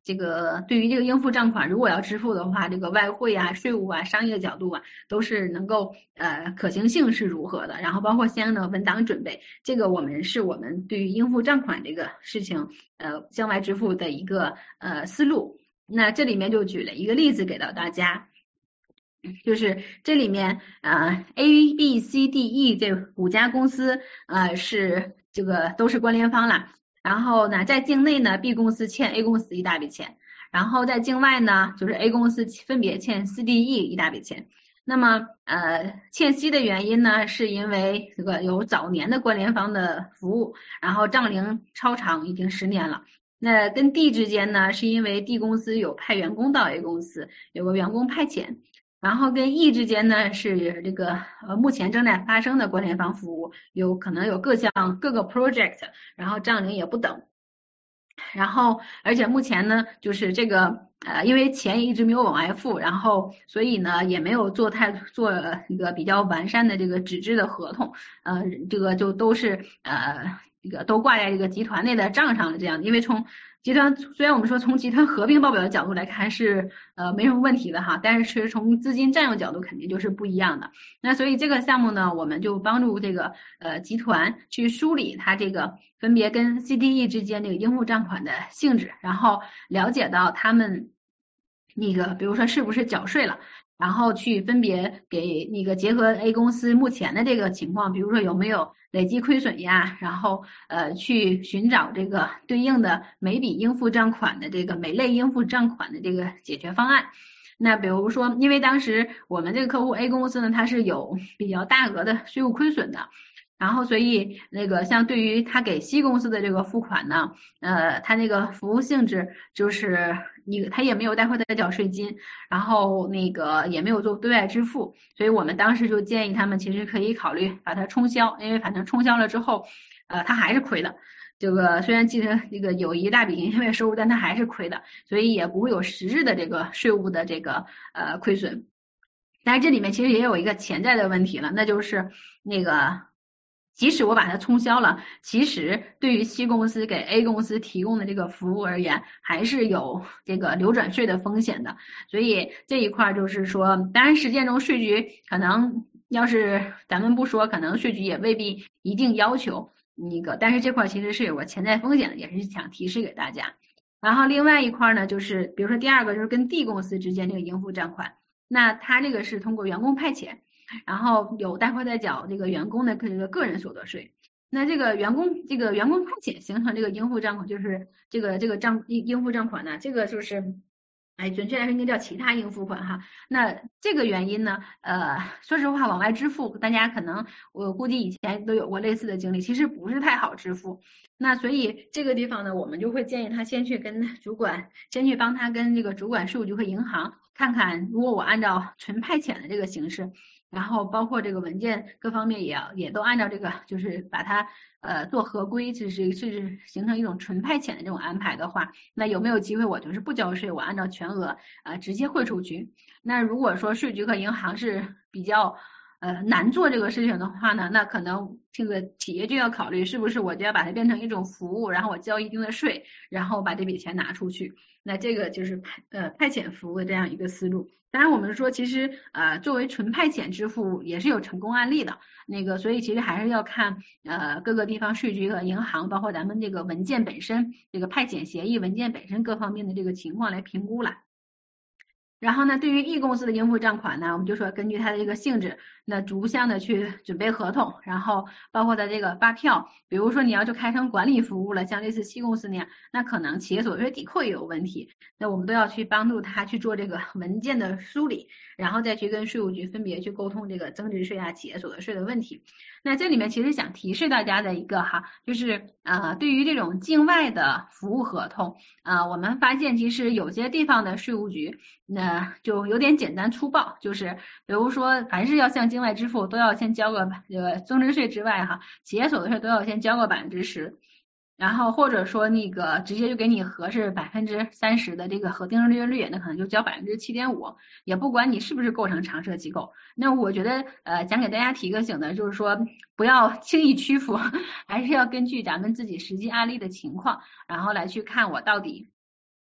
这个对于这个应付账款，如果要支付的话，这个外汇啊、税务啊、商业角度啊，都是能够呃可行性是如何的，然后包括相应的文档准备，这个我们是我们对于应付账款这个事情呃向外支付的一个呃思路。那这里面就举了一个例子给到大家。就是这里面呃 A B C D E 这五家公司呃是这个都是关联方啦，然后呢在境内呢 B 公司欠 A 公司一大笔钱，然后在境外呢就是 A 公司分别欠 C D E 一大笔钱。那么呃欠息的原因呢是因为这个有早年的关联方的服务，然后账龄超长，已经十年了。那跟 D 之间呢是因为 D 公司有派员工到 A 公司，有个员工派遣。然后跟 E 之间呢是这个呃目前正在发生的关联方服务，有可能有各项各个 project， 然后账龄也不等。然后而且目前呢就是这个呃因为钱一直没有往外付，然后所以呢也没有做太做一个比较完善的这个纸质的合同，呃这个就都是呃这个都挂在这个集团内的账上了这样，因为从集团虽然我们说从集团合并报表的角度来看是呃没什么问题的哈，但是是从资金占用角度肯定就是不一样的。那所以这个项目呢，我们就帮助这个呃集团去梳理它这个分别跟 C D E 之间这个应付账款的性质，然后了解到他们那个比如说是不是缴税了。然后去分别给那个结合 A 公司目前的这个情况，比如说有没有累计亏损呀，然后呃去寻找这个对应的每笔应付账款的这个每类应付账款的这个解决方案。那比如说，因为当时我们这个客户 A 公司呢，它是有比较大额的税务亏损的。然后，所以那个像对于他给 C 公司的这个付款呢，呃，他那个服务性质就是你他也没有带回代缴税金，然后那个也没有做对外支付，所以我们当时就建议他们其实可以考虑把它冲销，因为反正冲销了之后，呃，他还是亏的。这个虽然继承这个有一大笔营业收入，但他还是亏的，所以也不会有实质的这个税务的这个呃亏损。但是这里面其实也有一个潜在的问题了，那就是那个。即使我把它冲销了，其实对于 C 公司给 A 公司提供的这个服务而言，还是有这个流转税的风险的。所以这一块就是说，当然实践中税局可能要是咱们不说，可能税局也未必一定要求那个，但是这块其实是有个潜在风险的，也是想提示给大家。然后另外一块呢，就是比如说第二个就是跟 D 公司之间这个应付账款，那它这个是通过员工派遣。然后有带回代缴这个员工的这个个人所得税，那这个员工这个员工派遣形成这个应付账款，就是这个这个账应应付账款呢，这个就是哎，准确来说应该叫其他应付款哈。那这个原因呢，呃，说实话往外支付，大家可能我估计以前都有过类似的经历，其实不是太好支付。那所以这个地方呢，我们就会建议他先去跟主管，先去帮他跟这个主管税务局和银行看看，如果我按照纯派遣的这个形式。然后包括这个文件各方面也要也都按照这个，就是把它呃做合规，就是是形成一种纯派遣的这种安排的话，那有没有机会我就是不交税，我按照全额呃直接汇出去？那如果说税局和银行是比较呃难做这个事情的话呢，那可能这个企业就要考虑是不是我就要把它变成一种服务，然后我交一定的税，然后把这笔钱拿出去。那这个就是派呃派遣服务的这样一个思路。当然我们说其实呃作为纯派遣支付也是有成功案例的，那个所以其实还是要看呃各个地方税局和银行，包括咱们这个文件本身，这个派遣协议文件本身各方面的这个情况来评估了。然后呢，对于 E 公司的应付账款呢，我们就说根据它的这个性质，那逐项的去准备合同，然后包括它这个发票，比如说你要就开成管理服务了，像类似 C 公司那样，那可能企业所得税抵扣也有问题，那我们都要去帮助他去做这个文件的梳理，然后再去跟税务局分别去沟通这个增值税啊、企业所得税的问题。那这里面其实想提示大家的一个哈，就是呃，对于这种境外的服务合同，呃，我们发现其实有些地方的税务局，那就有点简单粗暴，就是比如说凡是要向境外支付，都要先交个这个增值税之外哈，企业所得税都要先交个百分之十。然后或者说那个直接就给你核是百分之三十的这个核定利润率，那可能就交百分之七点五，也不管你是不是构成常设机构。那我觉得呃想给大家提个醒的，就是说不要轻易屈服，还是要根据咱们自己实际案例的情况，然后来去看我到底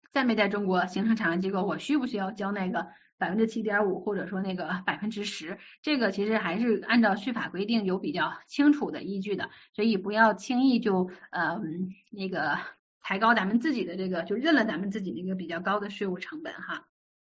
在没在中国形成产业机构，我需不需要交那个百分之七点五，或者说那个百分之十？这个其实还是按照续法规定有比较清楚的依据的，所以不要轻易就呃那个抬高咱们自己的这个，就认了咱们自己那个比较高的税务成本哈。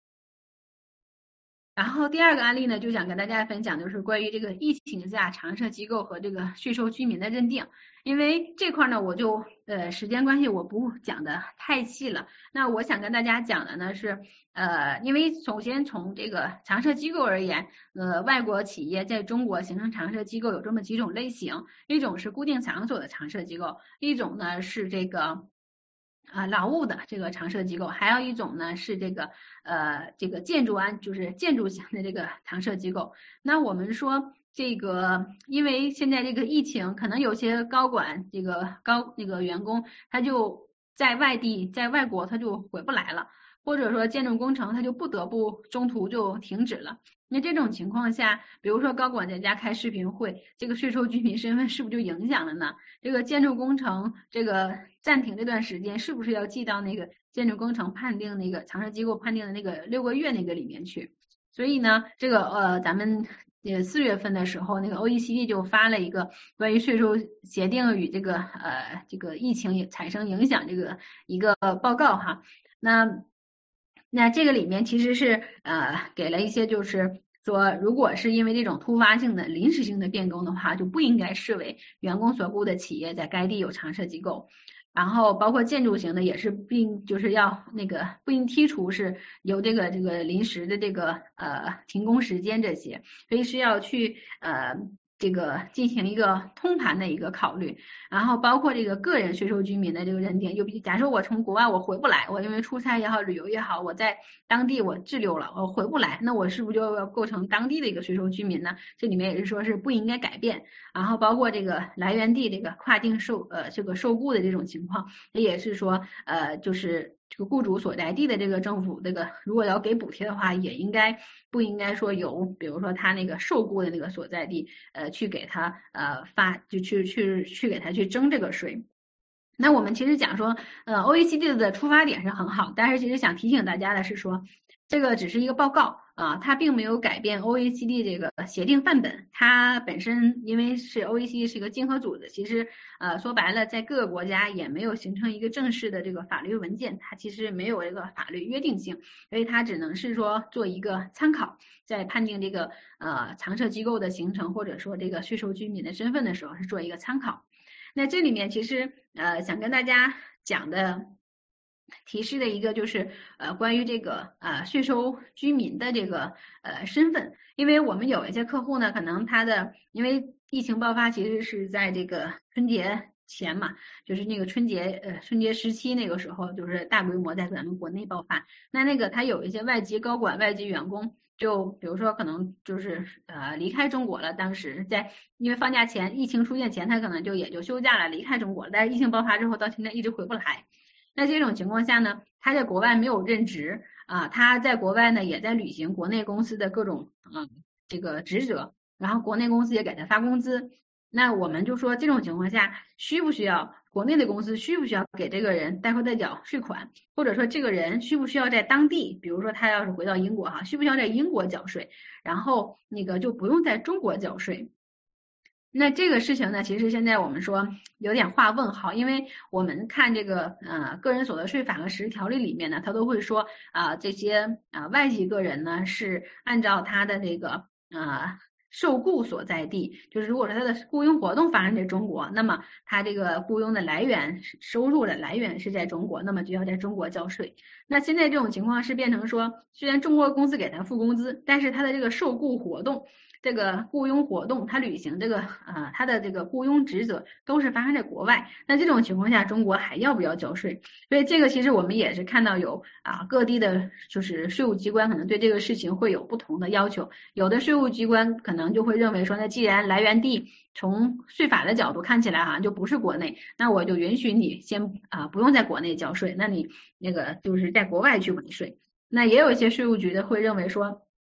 然后第二个案例呢，就想跟大家分享，就是关于这个疫情下常设机构和这个税收居民的认定。因为这块呢，我就呃时间关系我不讲的太细了。那我想跟大家讲的呢是，呃，因为首先从这个常设机构而言，呃，外国企业在中国形成常设机构有这么几种类型，一种是固定场所的常设机构，一种呢是这个。啊，劳务的这个常设机构，还有一种呢是这个呃这个建筑安，就是建筑型的这个常设机构。那我们说这个，因为现在这个疫情，可能有些高管这个高那个员工，他就在外地，在外国他就回不来了，或者说建筑工程他就不得不中途就停止了。那这种情况下，比如说高管在家开视频会，这个税收居民身份是不是就影响了呢？这个建筑工程这个暂停这段时间，是不是要记到那个建筑工程判定那个常设机构判定的那个六个月那个里面去？所以呢，这个呃，咱们呃四月份的时候，那个 O E C D 就发了一个关于税收协定与这个呃这个疫情也产生影响这个一个报告哈。那那这个里面其实是呃给了一些就是说，如果是因为这种突发性的临时性的变更的话，就不应该视为员工所雇的企业在该地有常设机构。然后包括建筑型的也是并就是要那个不应剔除是有这个这个临时的这个呃停工时间这些，所以是要去呃这个进行一个通盘的一个考虑。然后包括这个个人税收居民的这个认定，就比假设我从国外我回不来，我因为出差也好，旅游也好，我在当地我滞留了，我回不来，那我是不是就要构成当地的一个税收居民呢？这里面也是说是不应该改变。然后包括这个来源地这个跨境受呃这个受雇的这种情况，也是说呃就是这个雇主所在地的这个政府这个如果要给补贴的话，也应该不应该说由比如说他那个受雇的那个所在地呃去给他呃发就去去去给他去征这个税。那我们其实讲说，呃，O E C D 的出发点是很好，但是其实想提醒大家的是说，这个只是一个报告啊，它并没有改变 O E C D 这个协定范本。它本身因为是 O E C D 是一个经合组织，其实呃说白了，在各个国家也没有形成一个正式的这个法律文件，它其实没有一个法律约定性，所以它只能是说做一个参考，在判定这个呃常设机构的形成或者说这个税收居民的身份的时候是做一个参考。那这里面其实呃想跟大家讲的提示的一个就是呃关于这个呃税收居民的这个呃身份，因为我们有一些客户呢，可能他的因为疫情爆发其实是在这个春节前嘛，就是那个春节呃春节时期那个时候，就是大规模在咱们国内爆发，那那个他有一些外籍高管、外籍员工。就比如说，可能就是呃离开中国了。当时在因为放假前，疫情出现前，他可能就也就休假了，离开中国了。但是疫情爆发之后，到现在一直回不来。那这种情况下呢，他在国外没有任职啊，他在国外呢也在履行国内公司的各种啊这个职责，然后国内公司也给他发工资。那我们就说这种情况下，需不需要国内的公司需不需要给这个人代扣代缴税款？或者说这个人需不需要在当地，比如说他要是回到英国哈，需不需要在英国缴税，然后那个就不用在中国缴税。那这个事情呢，其实现在我们说有点画问号，因为我们看这个呃个人所得税法和实施条例里面呢，它都会说啊、呃、这些啊、呃、外籍个人呢是按照他的这个啊。呃受雇所在地，就是如果说他的雇佣活动发生在中国，那么他这个雇佣的来源、收入的来源是在中国，那么就要在中国交税。那现在这种情况是变成说，虽然中国公司给他付工资，但是他的这个受雇活动。这个雇佣活动，他履行这个呃他的这个雇佣职责都是发生在国外，那这种情况下，中国还要不要交税？所以这个其实我们也是看到有啊各地的就是税务机关可能对这个事情会有不同的要求，有的税务机关可能就会认为说，那既然来源地从税法的角度看起来好像就不是国内，那我就允许你先啊不用在国内交税，那你那个就是在国外去完税。那也有一些税务局的会认为说。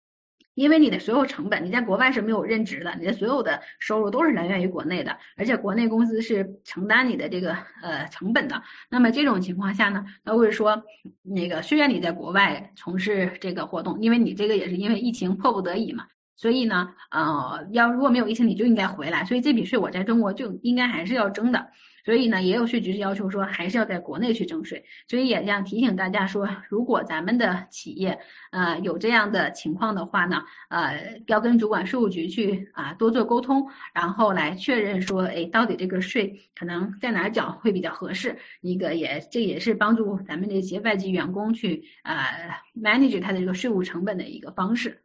因为你的所有成本，你在国外是没有任职的，你的所有的收入都是来源于国内的，而且国内公司是承担你的这个呃成本的。那么这种情况下呢，他会说，那个虽然你在国外从事这个活动，因为你这个也是因为疫情迫不得已嘛，所以呢，呃，要如果没有疫情，你就应该回来，所以这笔税我在中国就应该还是要征的。所以呢，也有税局是要求说，还是要在国内去征税。所以也想提醒大家说，如果咱们的企业呃有这样的情况的话呢，呃，要跟主管税务局去啊多做沟通，然后来确认说，哎，到底这个税可能在哪儿缴会比较合适。一个也这也是帮助咱们这些外籍员工去呃 manage 他的这个税务成本的一个方式。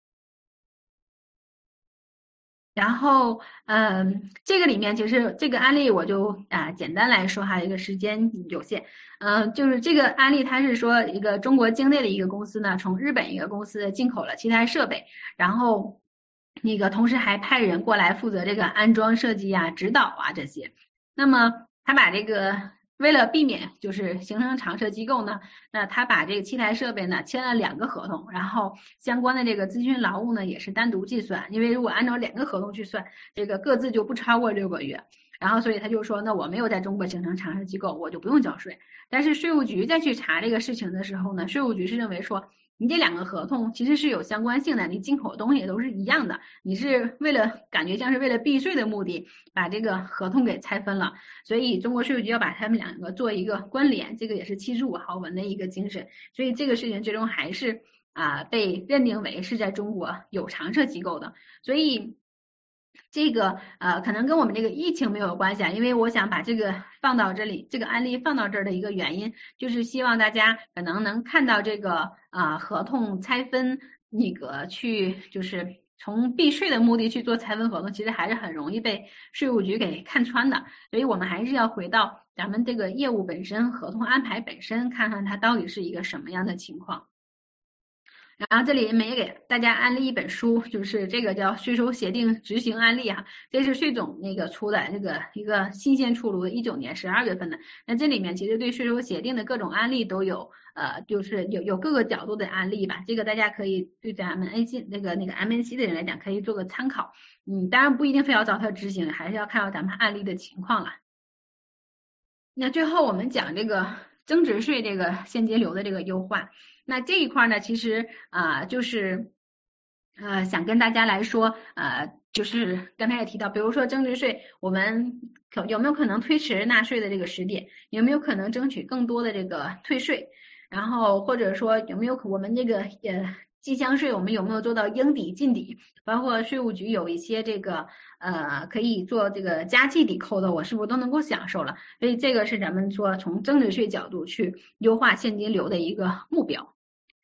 然后，嗯，这个里面其实这个案例我就啊简单来说哈，一个时间有限，嗯，就是这个案例它是说一个中国境内的一个公司呢，从日本一个公司进口了七台设备，然后那个同时还派人过来负责这个安装设计啊、指导啊这些。那么他把这个为了避免就是形成常设机构呢，那他把这个七台设备呢签了两个合同，然后相关的这个咨询劳务呢也是单独计算，因为如果按照两个合同去算，这个各自就不超过六个月。然后所以他就说，那我没有在中国形成常设机构，我就不用交税。但是税务局再去查这个事情的时候呢，税务局是认为说，你这两个合同其实是有相关性的，你进口的东西也都是一样的，你是为了感觉像是为了避税的目的，把这个合同给拆分了，所以中国税务局要把他们两个做一个关联，这个也是七十五号文的一个精神，所以这个事情最终还是啊、被认定为是在中国有常设机构的，所以。这个呃，可能跟我们这个疫情没有关系啊，因为我想把这个放到这里，这个案例放到这儿的一个原因，就是希望大家可能能看到这个啊、呃、合同拆分那个去，就是从避税的目的去做拆分合同，其实还是很容易被税务局给看穿的，所以我们还是要回到咱们这个业务本身、合同安排本身，看看它到底是一个什么样的情况。然后这里面也给大家安利一本书，就是这个叫税收协定执行案例哈，这是税总那个出的这个一个新鲜出炉的，一九年十二月份的。那这里面其实对税收协定的各种案例都有，呃，就是有有各个角度的案例吧。这个大家可以对咱们 A C 那个那个 M N C 的人来讲，可以做个参考。嗯，当然不一定非要照它执行，还是要看到咱们案例的情况了。那最后我们讲这个增值税这个现金流的这个优化，那这一块呢，其实啊、呃、就是呃想跟大家来说，呃就是刚才也提到，比如说增值税，我们可有没有可能推迟纳税的这个时点，有没有可能争取更多的这个退税，然后或者说有没有我们这个呃进项税我们有没有做到应抵尽抵，包括税务局有一些这个呃可以做这个加计抵扣的，我是不是都能够享受了？所以这个是咱们说从增值税角度去优化现金流的一个目标。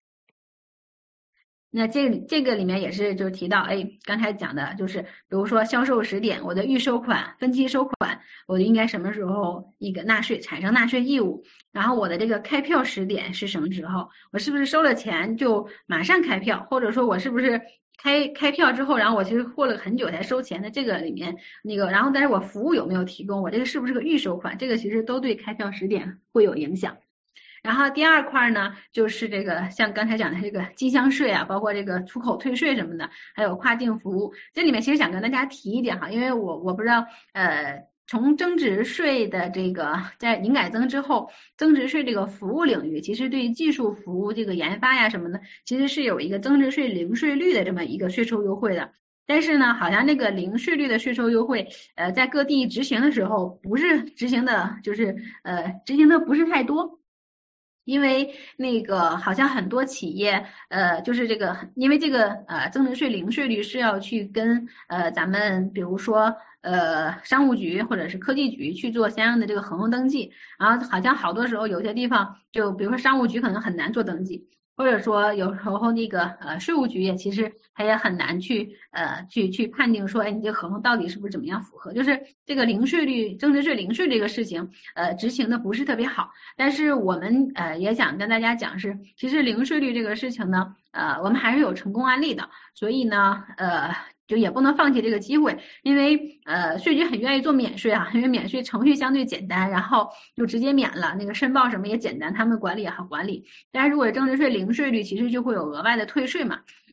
那这这个里面也是就提到，哎，刚才讲的就是，比如说销售时点，我的预收款、分期收款，我应该什么时候一个纳税，产生纳税义务，然后我的这个开票时点是什么时候，我是不是收了钱就马上开票，或者说我是不是开开票之后，然后我其实过了很久才收钱的这个里面那个，然后但是我服务有没有提供，我这个是不是个预收款，这个其实都对开票时点会有影响。然后第二块呢，就是这个像刚才讲的这个进项税啊，包括这个出口退税什么的，还有跨境服务。这里面其实想跟大家提一点哈，因为我我不知道，呃，从增值税的这个在营改增之后，增值税这个服务领域，其实对于技术服务这个研发呀什么的，其实是有一个增值税零税率的这么一个税收优惠的。但是呢，好像那个零税率的税收优惠，呃，在各地执行的时候，不是执行的，就是呃，执行的不是太多。因为那个好像很多企业，呃，就是这个，因为这个呃增值税零税率是要去跟呃咱们比如说呃商务局或者是科技局去做相应的这个合同登记，然后好像好多时候有些地方就比如说商务局可能很难做登记，或者说有时候那个呃税务局也其实它也很难去呃去去判定说，哎，你这个合同到底是不是怎么样符合，就是这个零税率增值税零税这个事情，呃执行的不是特别好。但是我们呃也想跟大家讲是，其实零税率这个事情呢，呃我们还是有成功案例的，所以呢呃就也不能放弃这个机会，因为呃税局很愿意做免税啊，因为免税程序相对简单，然后就直接免了，那个申报什么也简单，他们管理也好管理。但是如果增值税零税率，其实就会有额外的退税嘛。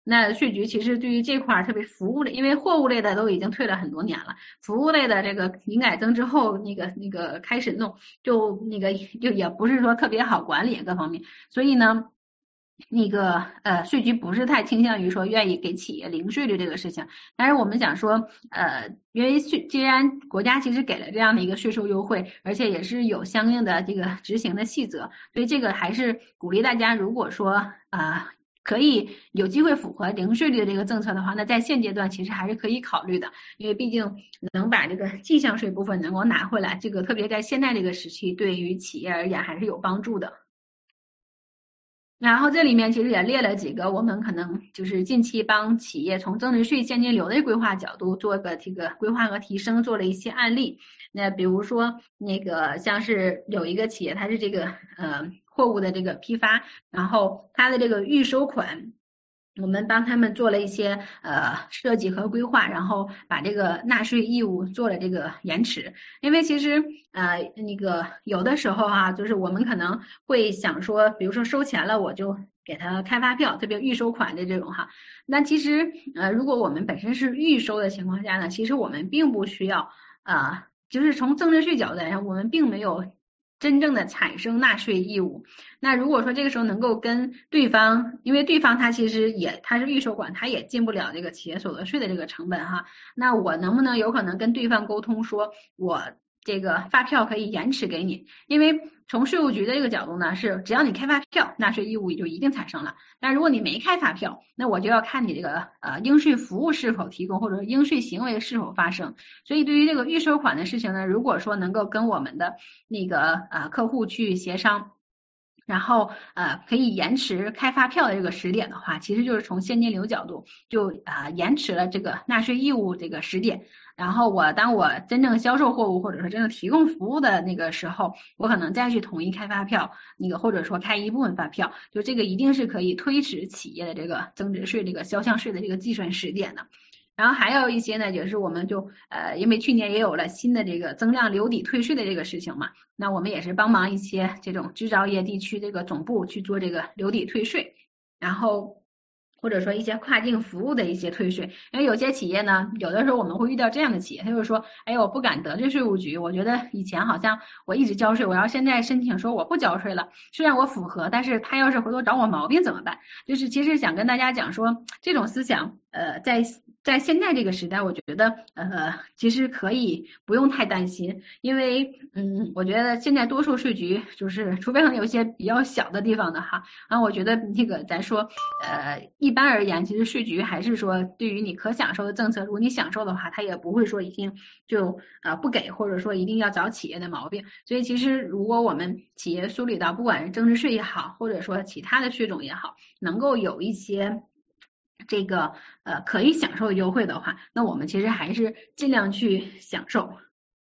那税局其实对于这块儿特别服务类，因为货物类的都已经退了很多年了，服务类的这个营改增之后，那个那个开始弄，就那个就也不是说特别好管理各方面，所以呢。那个呃，税局不是太倾向于说愿意给企业零税率这个事情，但是我们想说，呃，因为税既然国家其实给了这样的一个税收优惠，而且也是有相应的这个执行的细则，所以这个还是鼓励大家，如果说啊、呃、可以有机会符合零税率的这个政策的话，那在现阶段其实还是可以考虑的，因为毕竟能把这个计项税部分能够拿回来，这个特别在现在这个时期，对于企业而言还是有帮助的。然后这里面其实也列了几个我们可能就是近期帮企业从增值税现金流的规划角度做个这个规划和提升，做了一些案例。那比如说那个像是有一个企业，它是这个呃货物的这个批发，然后它的这个预收款。我们帮他们做了一些呃设计和规划，然后把这个纳税义务做了这个延迟。因为其实呃那个有的时候哈、啊，就是我们可能会想说，比如说收钱了，我就给他开发票，特别预收款的这种哈。那其实呃如果我们本身是预收的情况下呢，其实我们并不需要啊、呃，就是从增值税角度来讲，我们并没有真正的产生纳税义务。那如果说这个时候能够跟对方，因为对方他其实也他是预收款，他也进不了这个企业所得税的这个成本哈，那我能不能有可能跟对方沟通说，我这个发票可以延迟给你？因为从税务局的这个角度呢，是只要你开发票，纳税义务就一定产生了。但如果你没开发票，那我就要看你这个呃应税服务是否提供，或者应税行为是否发生。所以对于这个预收款的事情呢，如果说能够跟我们的那个呃客户去协商。然后呃可以延迟开发票的这个时点的话，其实就是从现金流角度就啊、呃、延迟了这个纳税义务这个时点。然后我当我真正销售货物或者说真正提供服务的那个时候，我可能再去统一开发票，那个或者说开一部分发票，就这个一定是可以推迟企业的这个增值税这个销项税的这个计算时点的。然后还有一些呢，就是我们就呃，因为去年也有了新的这个增量留抵退税的这个事情嘛，那我们也是帮忙一些这种制造业地区这个总部去做这个留抵退税，然后或者说一些跨境服务的一些退税，因为有些企业呢，有的时候我们会遇到这样的企业，他就说，哎，我不敢得罪税务局，我觉得以前好像我一直交税，我要现在申请说我不交税了，虽然我符合，但是他要是回头找我毛病怎么办？就是其实想跟大家讲说，这种思想，呃，在在现在这个时代，我觉得呃，其实可以不用太担心，因为嗯，我觉得现在多数税局就是，除非可能有一些比较小的地方的哈，然后我觉得那个咱说呃，一般而言，其实税局还是说对于你可享受的政策，如果你享受的话，他也不会说一定就呃不给，或者说一定要找企业的毛病。所以其实如果我们企业梳理到，不管是增值税也好，或者说其他的税种也好，能够有一些。这个呃可以享受的优惠的话，那我们其实还是尽量去享受。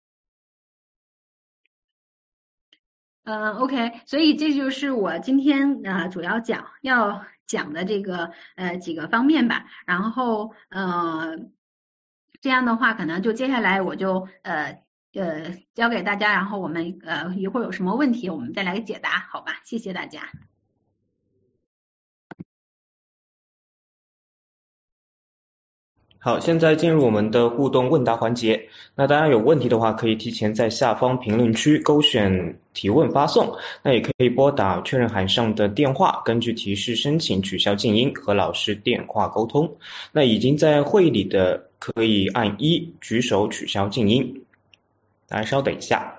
嗯，OK，所以这就是我今天呃主要讲要讲的这个呃几个方面吧。然后呃这样的话，可能就接下来我就呃呃教给大家，然后我们呃一会儿有什么问题，我们再来解答，好吧？谢谢大家。 好，现在进入我们的互动问答环节。那大家有问题的话，可以提前在下方评论区勾选提问发送。那也可以拨打确认函上的电话，根据提示申请取消静音，和老师电话沟通。那已经在会议里的，可以按一举手取消静音。大家稍等一下。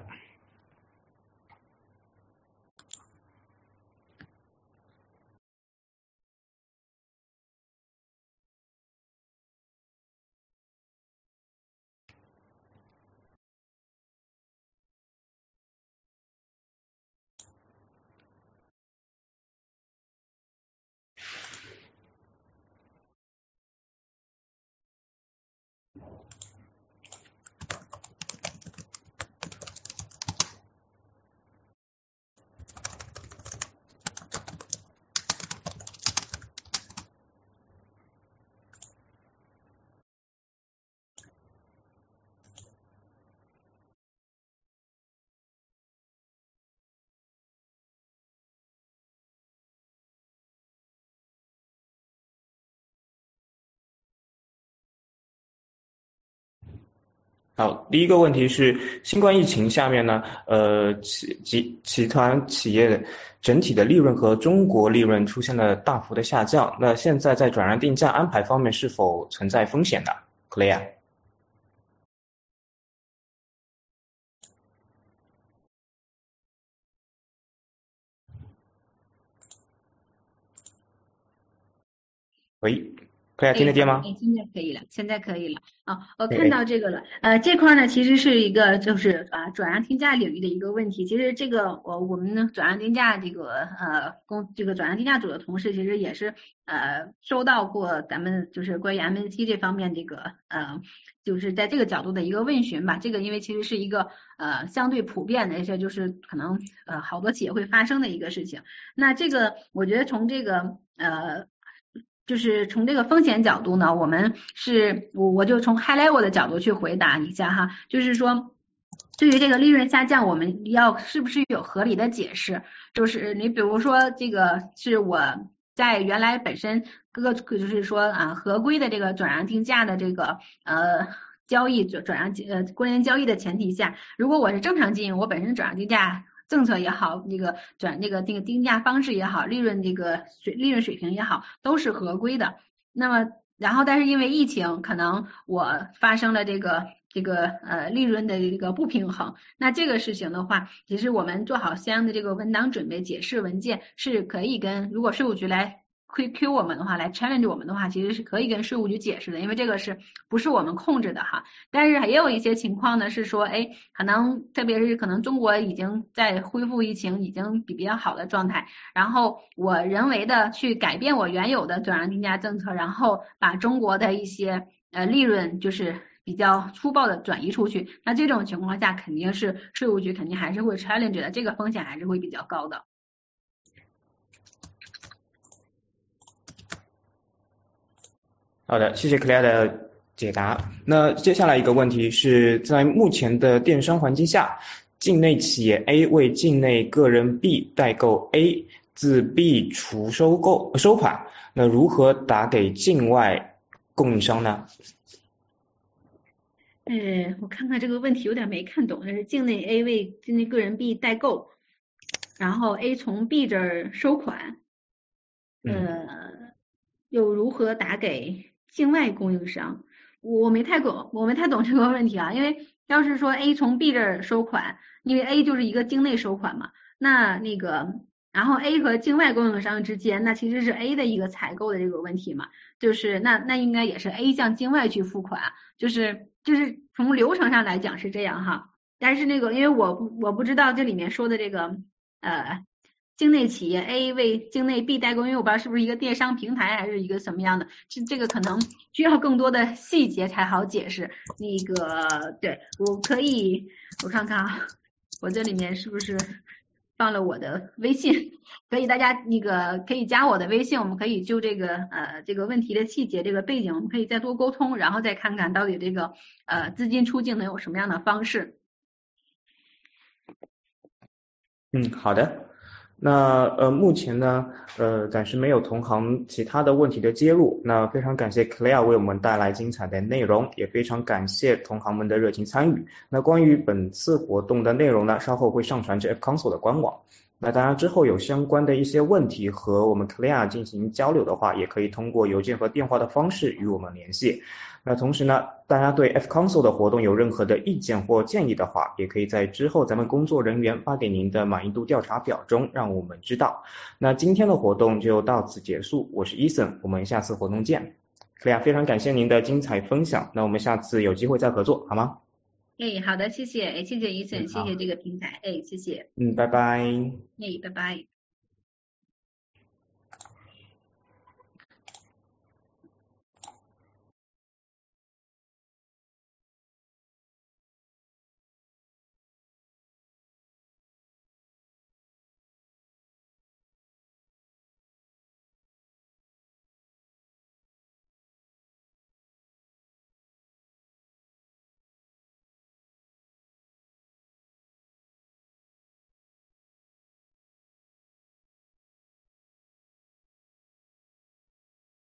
好，第一个问题是新冠疫情下面呢，呃，企集集团企业整体的利润和中国利润出现了大幅的下降，那现在在转让定价安排方面是否存在风险的 ？Claire。喂，Claire 听得见吗？ 哎，现在可以了，现在可以了。啊，我看哎到这个了。呃，这块呢其实是一个就是啊转让定价领域的一个问题。其实这个我我们呢转让定价这个呃公这个转让定价组的同事其实也是呃收到过咱们就是关于 M N C 这方面这个呃就是在这个角度的一个问询吧。这个因为其实是一个呃相对普遍的，而且就是可能呃好多企业会发生的一个事情。那这个我觉得从这个呃。就是从这个风险角度呢，我们是我我就从 high level 的角度去回答一下哈，就是说对于这个利润下降，我们要是不是有合理的解释？就是你比如说这个是我在原来本身各个就是说啊合规的这个转让定价的这个呃。交易转转让呃关联交易的前提下，如果我是正常经营，我本身转让定价政策也好，那个转那个那个定价方式也好，利润这个水利润水平也好，都是合规的。那么，然后但是因为疫情，可能我发生了这个这个呃利润的这个不平衡。那这个事情的话，其实我们做好相应的这个文档准备、解释文件是可以跟如果税务局来。Q Q 我们的话来 challenge 我们的话，其实是可以跟税务局解释的，因为这个是不是我们控制的哈？但是也有一些情况呢是说，哎，可能特别是可能中国已经在恢复疫情，已经比比较好的状态，然后我人为的去改变我原有的转让定价政策，然后把中国的一些呃利润就是比较粗暴的转移出去，那这种情况下肯定是税务局肯定还是会 challenge 的，这个风险还是会比较高的。 好的，谢谢 Claire 的解答。那接下来一个问题是在目前的电商环境下，境内企业 A 为境内个人 B 代购 A 自 B 处收购收款，那如何打给境外供应商呢？ 呃，我看看这个问题有点没看懂，是境内 A 为境内个人 B 代购，然后 A 从 B 这儿收款，呃，又如何打给境外供应商？我没太懂，我没太懂这个问题啊。因为要是说 A 从 B 这儿收款，因为 A 就是一个境内收款嘛，那那个，然后 A 和境外供应商之间，那其实是 A 的一个采购的这个问题嘛，就是那那应该也是 A 向境外去付款，就是就是从流程上来讲是这样哈。但是那个，因为我不我不知道这里面说的这个呃。境内企业 A 为境内 B 代购，因为我不知道是不是一个电商平台还是一个什么样的，这这个可能需要更多的细节才好解释。那个，对，我可以，我看看啊，我这里面是不是放了我的微信？可以，大家那个可以加我的微信，我们可以就这个呃这个问题的细节、这个背景，我们可以再多沟通，然后再看看到底这个呃资金出境能有什么样的方式。 嗯，好的。那呃，目前呢，呃，暂时没有同行其他的问题的接入。那非常感谢 Claire 为我们带来精彩的内容，也非常感谢同行们的热情参与。那关于本次活动的内容呢，稍后会上传至 F Console 的官网。那当然之后有相关的一些问题和我们 Claire 进行交流的话，也可以通过邮件和电话的方式与我们联系。那同时呢，大家对 F Console 的活动有任何的意见或建议的话，也可以在之后咱们工作人员发给您的满意度调查表中让我们知道。那今天的活动就到此结束，我是 Ethan， 我们下次活动见。Claire 非常感谢您的精彩分享，那我们下次有机会再合作，好吗？ 哎，好的，谢谢，谢谢 Ethan，谢谢这个平台，哎，谢谢， 嗯，拜拜。 哎，拜拜。